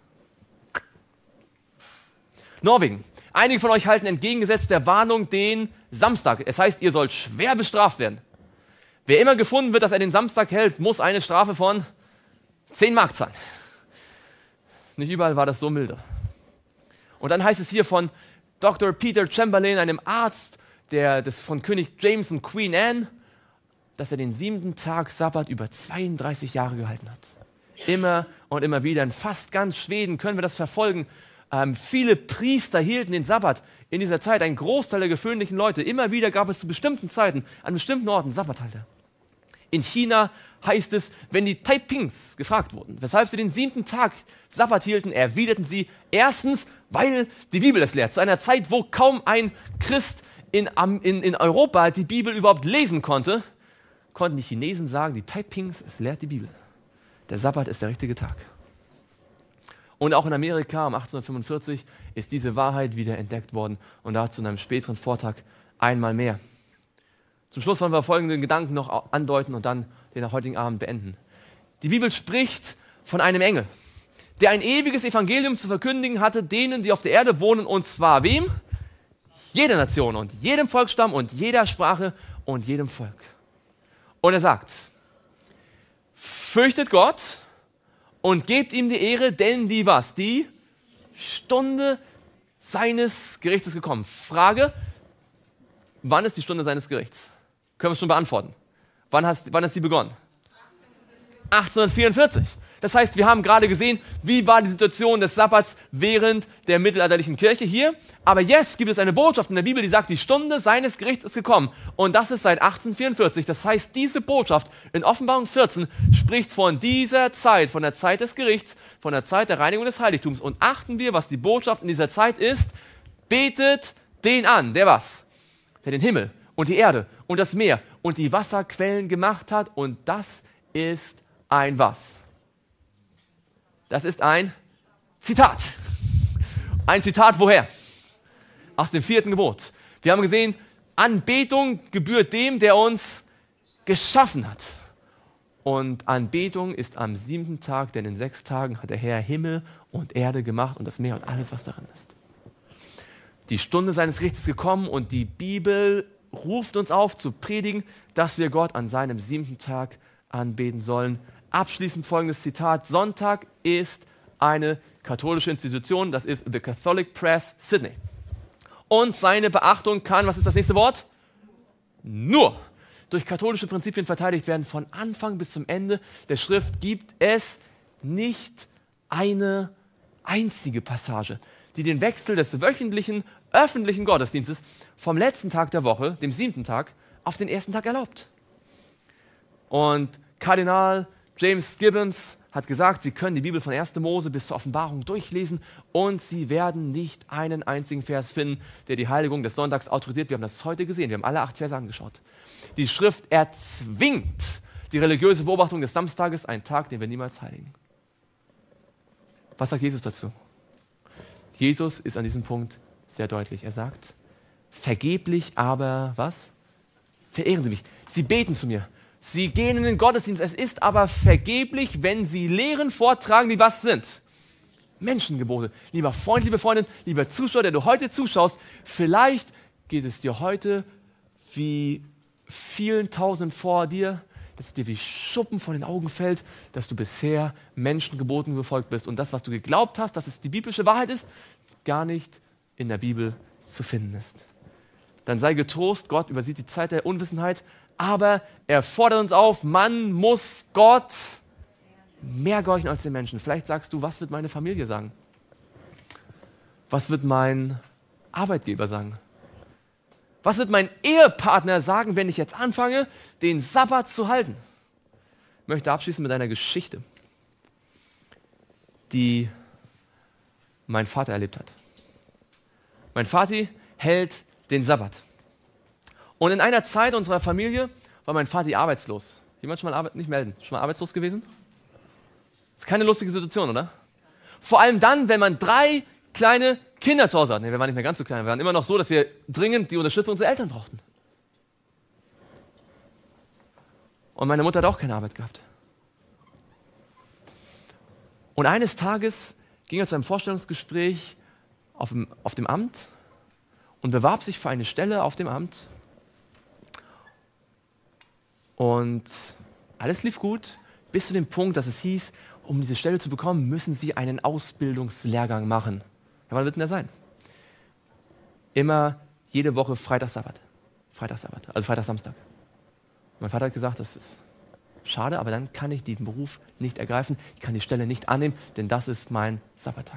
Speaker 1: Norwegen. Einige von euch halten entgegengesetzt der Warnung den Samstag. Es heißt, ihr sollt schwer bestraft werden. Wer immer gefunden wird, dass er den Samstag hält, muss eine Strafe von 10 Mark zahlen. Nicht überall war das so milde. Und dann heißt es hier von Dr. Peter Chamberlain, einem Arzt von König James und Queen Anne, dass er den 7. Tag Sabbat über 32 Jahre gehalten hat. Immer und immer wieder. In fast ganz Schweden können wir das verfolgen. Viele Priester hielten den Sabbat in dieser Zeit, ein Großteil der gewöhnlichen Leute. Immer wieder gab es zu bestimmten Zeiten, an bestimmten Orten Sabbathalter. In China heißt es, wenn die Taipings gefragt wurden, weshalb sie den 7. Tag Sabbat hielten, erwiderten sie, erstens, weil die Bibel es lehrt. Zu einer Zeit, wo kaum ein Christ in Europa die Bibel überhaupt lesen konnte, konnten die Chinesen sagen, die Taipings, es lehrt die Bibel. Der Sabbat ist der richtige Tag. Und auch in Amerika um 1845 ist diese Wahrheit wieder entdeckt worden und dazu in einem späteren Vortrag einmal mehr. Zum Schluss wollen wir folgenden Gedanken noch andeuten und dann den heutigen Abend beenden. Die Bibel spricht von einem Engel, der ein ewiges Evangelium zu verkündigen hatte, denen, die auf der Erde wohnen, und zwar wem? Jeder Nation und jedem Volksstamm und jeder Sprache und jedem Volk. Und er sagt, fürchtet Gott und gebt ihm die Ehre, denn die was? Die Stunde seines Gerichts ist gekommen. Frage, wann ist die Stunde seines Gerichts? Können wir es schon beantworten. Wann ist sie begonnen? 1844. Das heißt, wir haben gerade gesehen, wie war die Situation des Sabbats während der mittelalterlichen Kirche hier. Aber jetzt gibt es eine Botschaft in der Bibel, die sagt, die Stunde seines Gerichts ist gekommen. Und das ist seit 1844. Das heißt, diese Botschaft in Offenbarung 14 spricht von dieser Zeit, von der Zeit des Gerichts, von der Zeit der Reinigung des Heiligtums. Und achten wir, was die Botschaft in dieser Zeit ist. Betet den an, der was? Der den Himmel und die Erde und das Meer und die Wasserquellen gemacht hat. Und das ist ein was? Das ist ein Zitat. Ein Zitat woher? Aus dem 4. Gebot. Wir haben gesehen, Anbetung gebührt dem, der uns geschaffen hat. Und Anbetung ist am 7. Tag, denn in 6 Tagen hat der Herr Himmel und Erde gemacht und das Meer und alles, was darin ist. Die Stunde seines Gerichts ist gekommen und die Bibel ruft uns auf zu predigen, dass wir Gott an seinem 7. Tag anbeten sollen. Abschließend folgendes Zitat. Sonntag ist eine katholische Institution, das ist The Catholic Press Sydney. Und seine Beachtung kann, was ist das nächste Wort? Nur durch katholische Prinzipien verteidigt werden. Von Anfang bis zum Ende der Schrift gibt es nicht eine einzige Passage, die den Wechsel des wöchentlichen, öffentlichen Gottesdienstes vom letzten Tag der Woche, dem 7. Tag, auf den 1. Tag erlaubt. Und Kardinal James Gibbons hat gesagt, Sie können die Bibel von 1. Mose bis zur Offenbarung durchlesen und Sie werden nicht einen einzigen Vers finden, der die Heiligung des Sonntags autorisiert. Wir haben das heute gesehen, wir haben alle 8 Verse angeschaut. Die Schrift erzwingt die religiöse Beobachtung des Samstages, einen Tag, den wir niemals heiligen. Was sagt Jesus dazu? Jesus ist an diesem Punkt sehr deutlich. Er sagt, vergeblich aber was? Verehren Sie mich. Sie beten zu mir. Sie gehen in den Gottesdienst. Es ist aber vergeblich, wenn Sie Lehren vortragen, die was sind? Menschengebote. Lieber Freund, liebe Freundin, lieber Zuschauer, der du heute zuschaust, vielleicht geht es dir heute wie vielen Tausenden vor dir, dass es dir wie Schuppen von den Augen fällt, dass du bisher Menschengeboten gefolgt bist und das, was du geglaubt hast, dass es die biblische Wahrheit ist, gar nicht in der Bibel zu finden ist. Dann sei getrost, Gott übersieht die Zeit der Unwissenheit, aber er fordert uns auf, man muss Gott mehr gehorchen als den Menschen. Vielleicht sagst du, was wird meine Familie sagen? Was wird mein Arbeitgeber sagen? Was wird mein Ehepartner sagen, wenn ich jetzt anfange, den Sabbat zu halten? Ich möchte abschließen mit einer Geschichte, die mein Vater erlebt hat. Mein Vati hält den Sabbat. Und in einer Zeit unserer Familie war mein Vati arbeitslos. Jemand schon mal nicht melden? Schon mal arbeitslos gewesen? Ist keine lustige Situation, oder? Vor allem dann, wenn man 3 kleine Kinder zu Hause hat. Nee, wir waren nicht mehr ganz so klein. Wir waren immer noch so, dass wir dringend die Unterstützung unserer Eltern brauchten. Und meine Mutter hat auch keine Arbeit gehabt. Und eines Tages ging er zu einem Vorstellungsgespräch auf dem Amt und bewarb sich für eine Stelle auf dem Amt. Und alles lief gut, bis zu dem Punkt, dass es hieß, um diese Stelle zu bekommen, müssen Sie einen Ausbildungslehrgang machen. Ja, wann wird denn der sein? Immer jede Woche Freitag-Sabbat. Also Freitag-Samstag. Mein Vater hat gesagt, das ist schade, aber dann kann ich den Beruf nicht ergreifen, ich kann die Stelle nicht annehmen, denn das ist mein Sabbattag.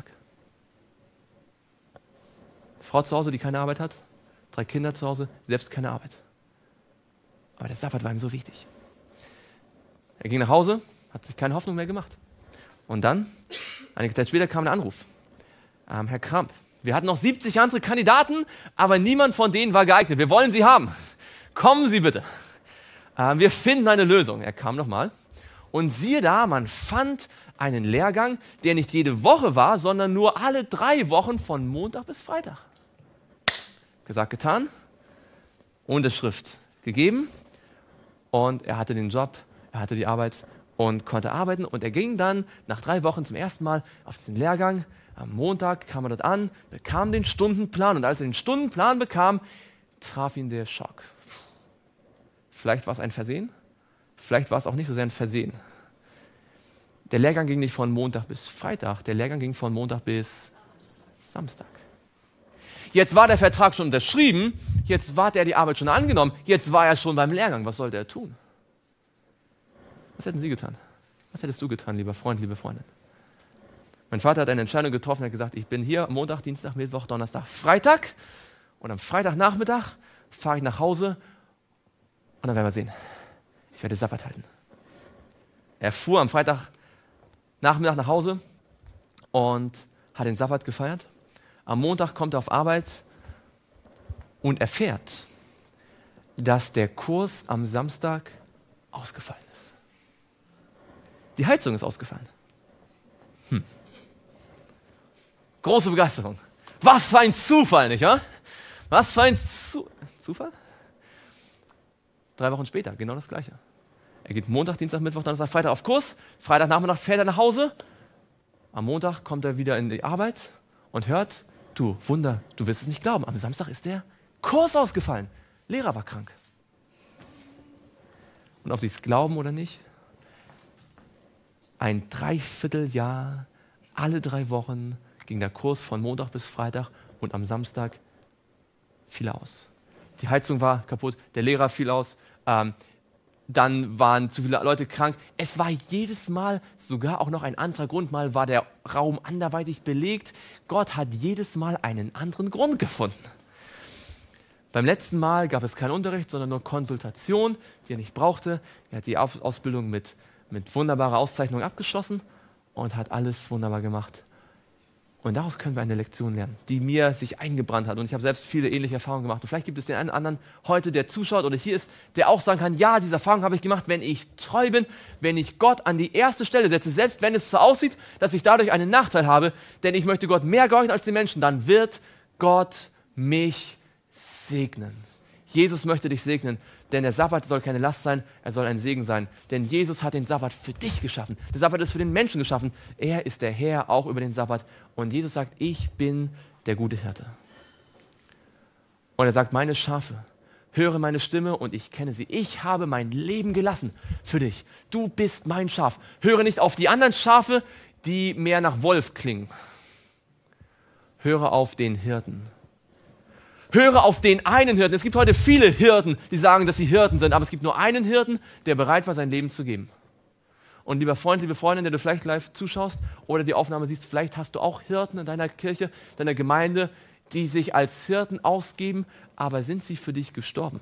Speaker 1: Frau zu Hause, die keine Arbeit hat, 3 Kinder zu Hause, selbst keine Arbeit. Aber der Sabbat war ihm so wichtig. Er ging nach Hause, hat sich keine Hoffnung mehr gemacht. Und dann, einige Zeit später, kam ein Anruf. Herr Kramp, wir hatten noch 70 andere Kandidaten, aber niemand von denen war geeignet. Wir wollen Sie haben. Kommen Sie bitte. Wir finden eine Lösung. Er kam nochmal. Und siehe da, man fand einen Lehrgang, der nicht jede Woche war, sondern nur alle 3 Wochen von Montag bis Freitag. Gesagt, getan. Unterschrift gegeben. Und er hatte den Job, er hatte die Arbeit und konnte arbeiten. Und er ging dann nach 3 Wochen zum ersten Mal auf diesen Lehrgang. Am Montag kam er dort an, bekam den Stundenplan. Und als er den Stundenplan bekam, traf ihn der Schock. Vielleicht war es ein Versehen, vielleicht war es auch nicht so sehr ein Versehen. Der Lehrgang ging nicht von Montag bis Freitag, der Lehrgang ging von Montag bis Samstag. Jetzt war der Vertrag schon unterschrieben, jetzt war er die Arbeit schon angenommen, jetzt war er schon beim Lehrgang. Was sollte er tun? Was hätten Sie getan? Was hättest du getan, lieber Freund, liebe Freundin? Mein Vater hat eine Entscheidung getroffen, er hat gesagt, ich bin hier Montag, Dienstag, Mittwoch, Donnerstag, Freitag und am Freitagnachmittag fahre ich nach Hause und dann werden wir sehen. Ich werde Sabbat halten. Er fuhr am Freitagnachmittag nach Hause und hat den Sabbat gefeiert. Am Montag kommt er auf Arbeit und erfährt, dass der Kurs am Samstag ausgefallen ist. Die Heizung ist ausgefallen. Große Begeisterung. Was für ein Zufall, nicht wahr? Was für ein Zufall? 3 Wochen später, genau das Gleiche. Er geht Montag, Dienstag, Mittwoch, Donnerstag, Freitag auf Kurs. Freitagnachmittag fährt er nach Hause. Am Montag kommt er wieder in die Arbeit und hört, du Wunder, du wirst es nicht glauben, am Samstag ist der Kurs ausgefallen. Lehrer war krank. Und ob sie es glauben oder nicht, ein Dreivierteljahr, alle 3 Wochen ging der Kurs von Montag bis Freitag und am Samstag fiel er aus. Die Heizung war kaputt, der Lehrer fiel aus, dann waren zu viele Leute krank. Es war jedes Mal sogar auch noch ein anderer Grund. Mal war der Raum anderweitig belegt. Gott hat jedes Mal einen anderen Grund gefunden. Beim letzten Mal gab es keinen Unterricht, sondern nur Konsultation, die er nicht brauchte. Er hat die Ausbildung mit wunderbarer Auszeichnung abgeschlossen und hat alles wunderbar gemacht. Und daraus können wir eine Lektion lernen, die mir sich eingebrannt hat. Und ich habe selbst viele ähnliche Erfahrungen gemacht. Und vielleicht gibt es den einen anderen heute, der zuschaut oder hier ist, der auch sagen kann, ja, diese Erfahrung habe ich gemacht, wenn ich treu bin, wenn ich Gott an die erste Stelle setze, selbst wenn es so aussieht, dass ich dadurch einen Nachteil habe, denn ich möchte Gott mehr gehorchen als die Menschen, dann wird Gott mich segnen. Jesus möchte dich segnen, denn der Sabbat soll keine Last sein, er soll ein Segen sein. Denn Jesus hat den Sabbat für dich geschaffen. Der Sabbat ist für den Menschen geschaffen. Er ist der Herr auch über den Sabbat. Und Jesus sagt, ich bin der gute Hirte. Und er sagt, meine Schafe, höre meine Stimme und ich kenne sie. Ich habe mein Leben gelassen für dich. Du bist mein Schaf. Höre nicht auf die anderen Schafe, die mehr nach Wolf klingen. Höre auf den Hirten. Höre auf den einen Hirten. Es gibt heute viele Hirten, die sagen, dass sie Hirten sind, aber es gibt nur einen Hirten, der bereit war, sein Leben zu geben. Und lieber Freund, liebe Freundin, der du vielleicht live zuschaust oder die Aufnahme siehst, vielleicht hast du auch Hirten in deiner Kirche, deiner Gemeinde, die sich als Hirten ausgeben, aber sind sie für dich gestorben?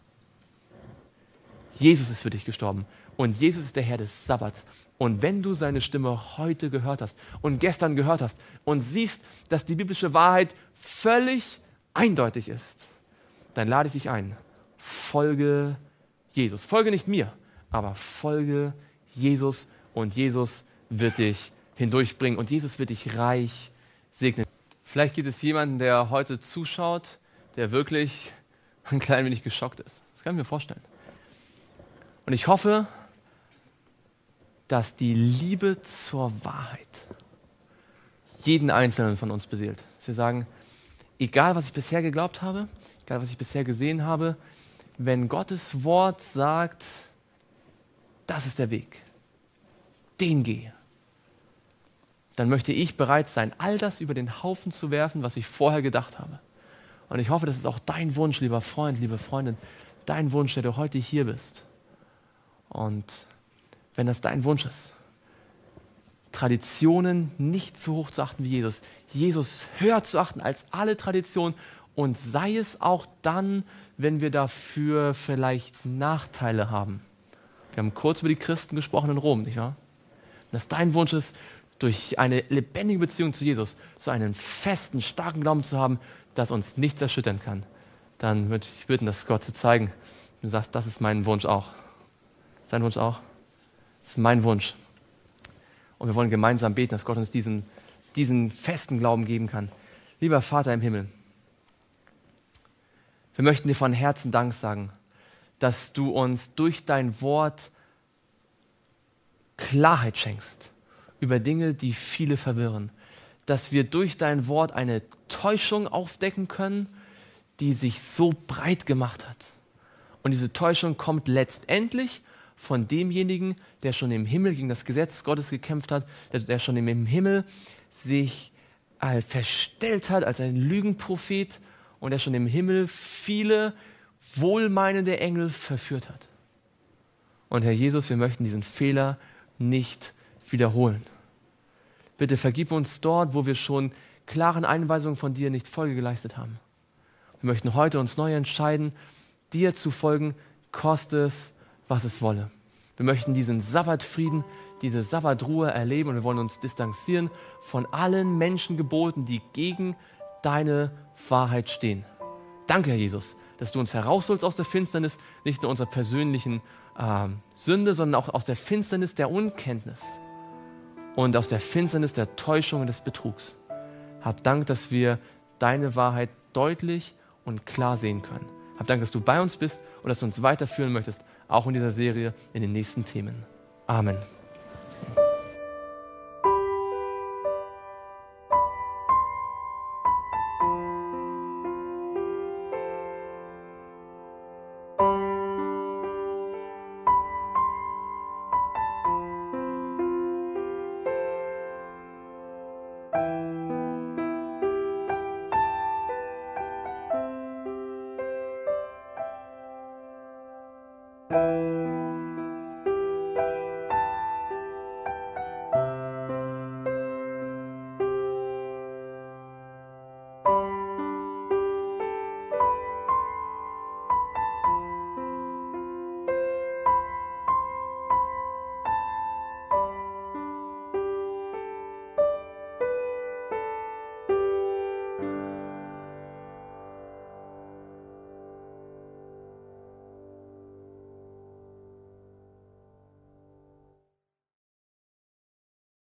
Speaker 1: Jesus ist für dich gestorben und Jesus ist der Herr des Sabbats. Und wenn du seine Stimme heute gehört hast und gestern gehört hast und siehst, dass die biblische Wahrheit völlig eindeutig ist, dann lade ich dich ein, folge Jesus. Folge nicht mir, aber folge Jesus und Jesus wird dich hindurchbringen und Jesus wird dich reich segnen. Vielleicht gibt es jemanden, der heute zuschaut, der wirklich ein klein wenig geschockt ist. Das kann ich mir vorstellen. Und ich hoffe, dass die Liebe zur Wahrheit jeden Einzelnen von uns beseelt. Dass wir sagen, egal was ich bisher geglaubt habe, egal was ich bisher gesehen habe, wenn Gottes Wort sagt, das ist der Weg, den gehe, dann möchte ich bereit sein, all das über den Haufen zu werfen, was ich vorher gedacht habe. Und ich hoffe, das ist auch dein Wunsch, lieber Freund, liebe Freundin, dein Wunsch, der du heute hier bist. Und wenn das dein Wunsch ist, Traditionen nicht so hoch zu achten wie Jesus, Jesus höher zu achten als alle Traditionen und sei es auch dann, wenn wir dafür vielleicht Nachteile haben. Wir haben kurz über die Christen gesprochen in Rom, nicht wahr? Wenn das dein Wunsch ist, durch eine lebendige Beziehung zu Jesus so einen festen, starken Glauben zu haben, dass uns nichts erschüttern kann, dann würde ich bitten, das Gott zu zeigen. Du sagst, das ist mein Wunsch auch. Ist dein Wunsch auch? Das ist mein Wunsch. Und wir wollen gemeinsam beten, dass Gott uns diesen festen Glauben geben kann. Lieber Vater im Himmel, wir möchten dir von Herzen Dank sagen, dass du uns durch dein Wort Klarheit schenkst über Dinge, die viele verwirren. Dass wir durch dein Wort eine Täuschung aufdecken können, die sich so breit gemacht hat. Und diese Täuschung kommt letztendlich von demjenigen, der schon im Himmel gegen das Gesetz Gottes gekämpft hat, der schon im Himmel sich verstellt hat als ein Lügenprophet und der schon im Himmel viele wohlmeinende Engel verführt hat. Und Herr Jesus, wir möchten diesen Fehler nicht wiederholen. Bitte vergib uns dort, wo wir schon klaren Einweisungen von dir nicht Folge geleistet haben. Wir möchten heute uns neu entscheiden, dir zu folgen, koste es, was es wolle. Wir möchten diesen Sabbatfrieden, diese Sabbatruhe erleben und wir wollen uns distanzieren von allen Menschengeboten, die gegen deine Wahrheit stehen. Danke, Herr Jesus, dass du uns herausholst aus der Finsternis, nicht nur unserer persönlichen Sünde, sondern auch aus der Finsternis der Unkenntnis und aus der Finsternis der Täuschung und des Betrugs. Hab Dank, dass wir deine Wahrheit deutlich und klar sehen können. Hab Dank, dass du bei uns bist und dass du uns weiterführen möchtest, auch in dieser Serie, in den nächsten Themen. Amen.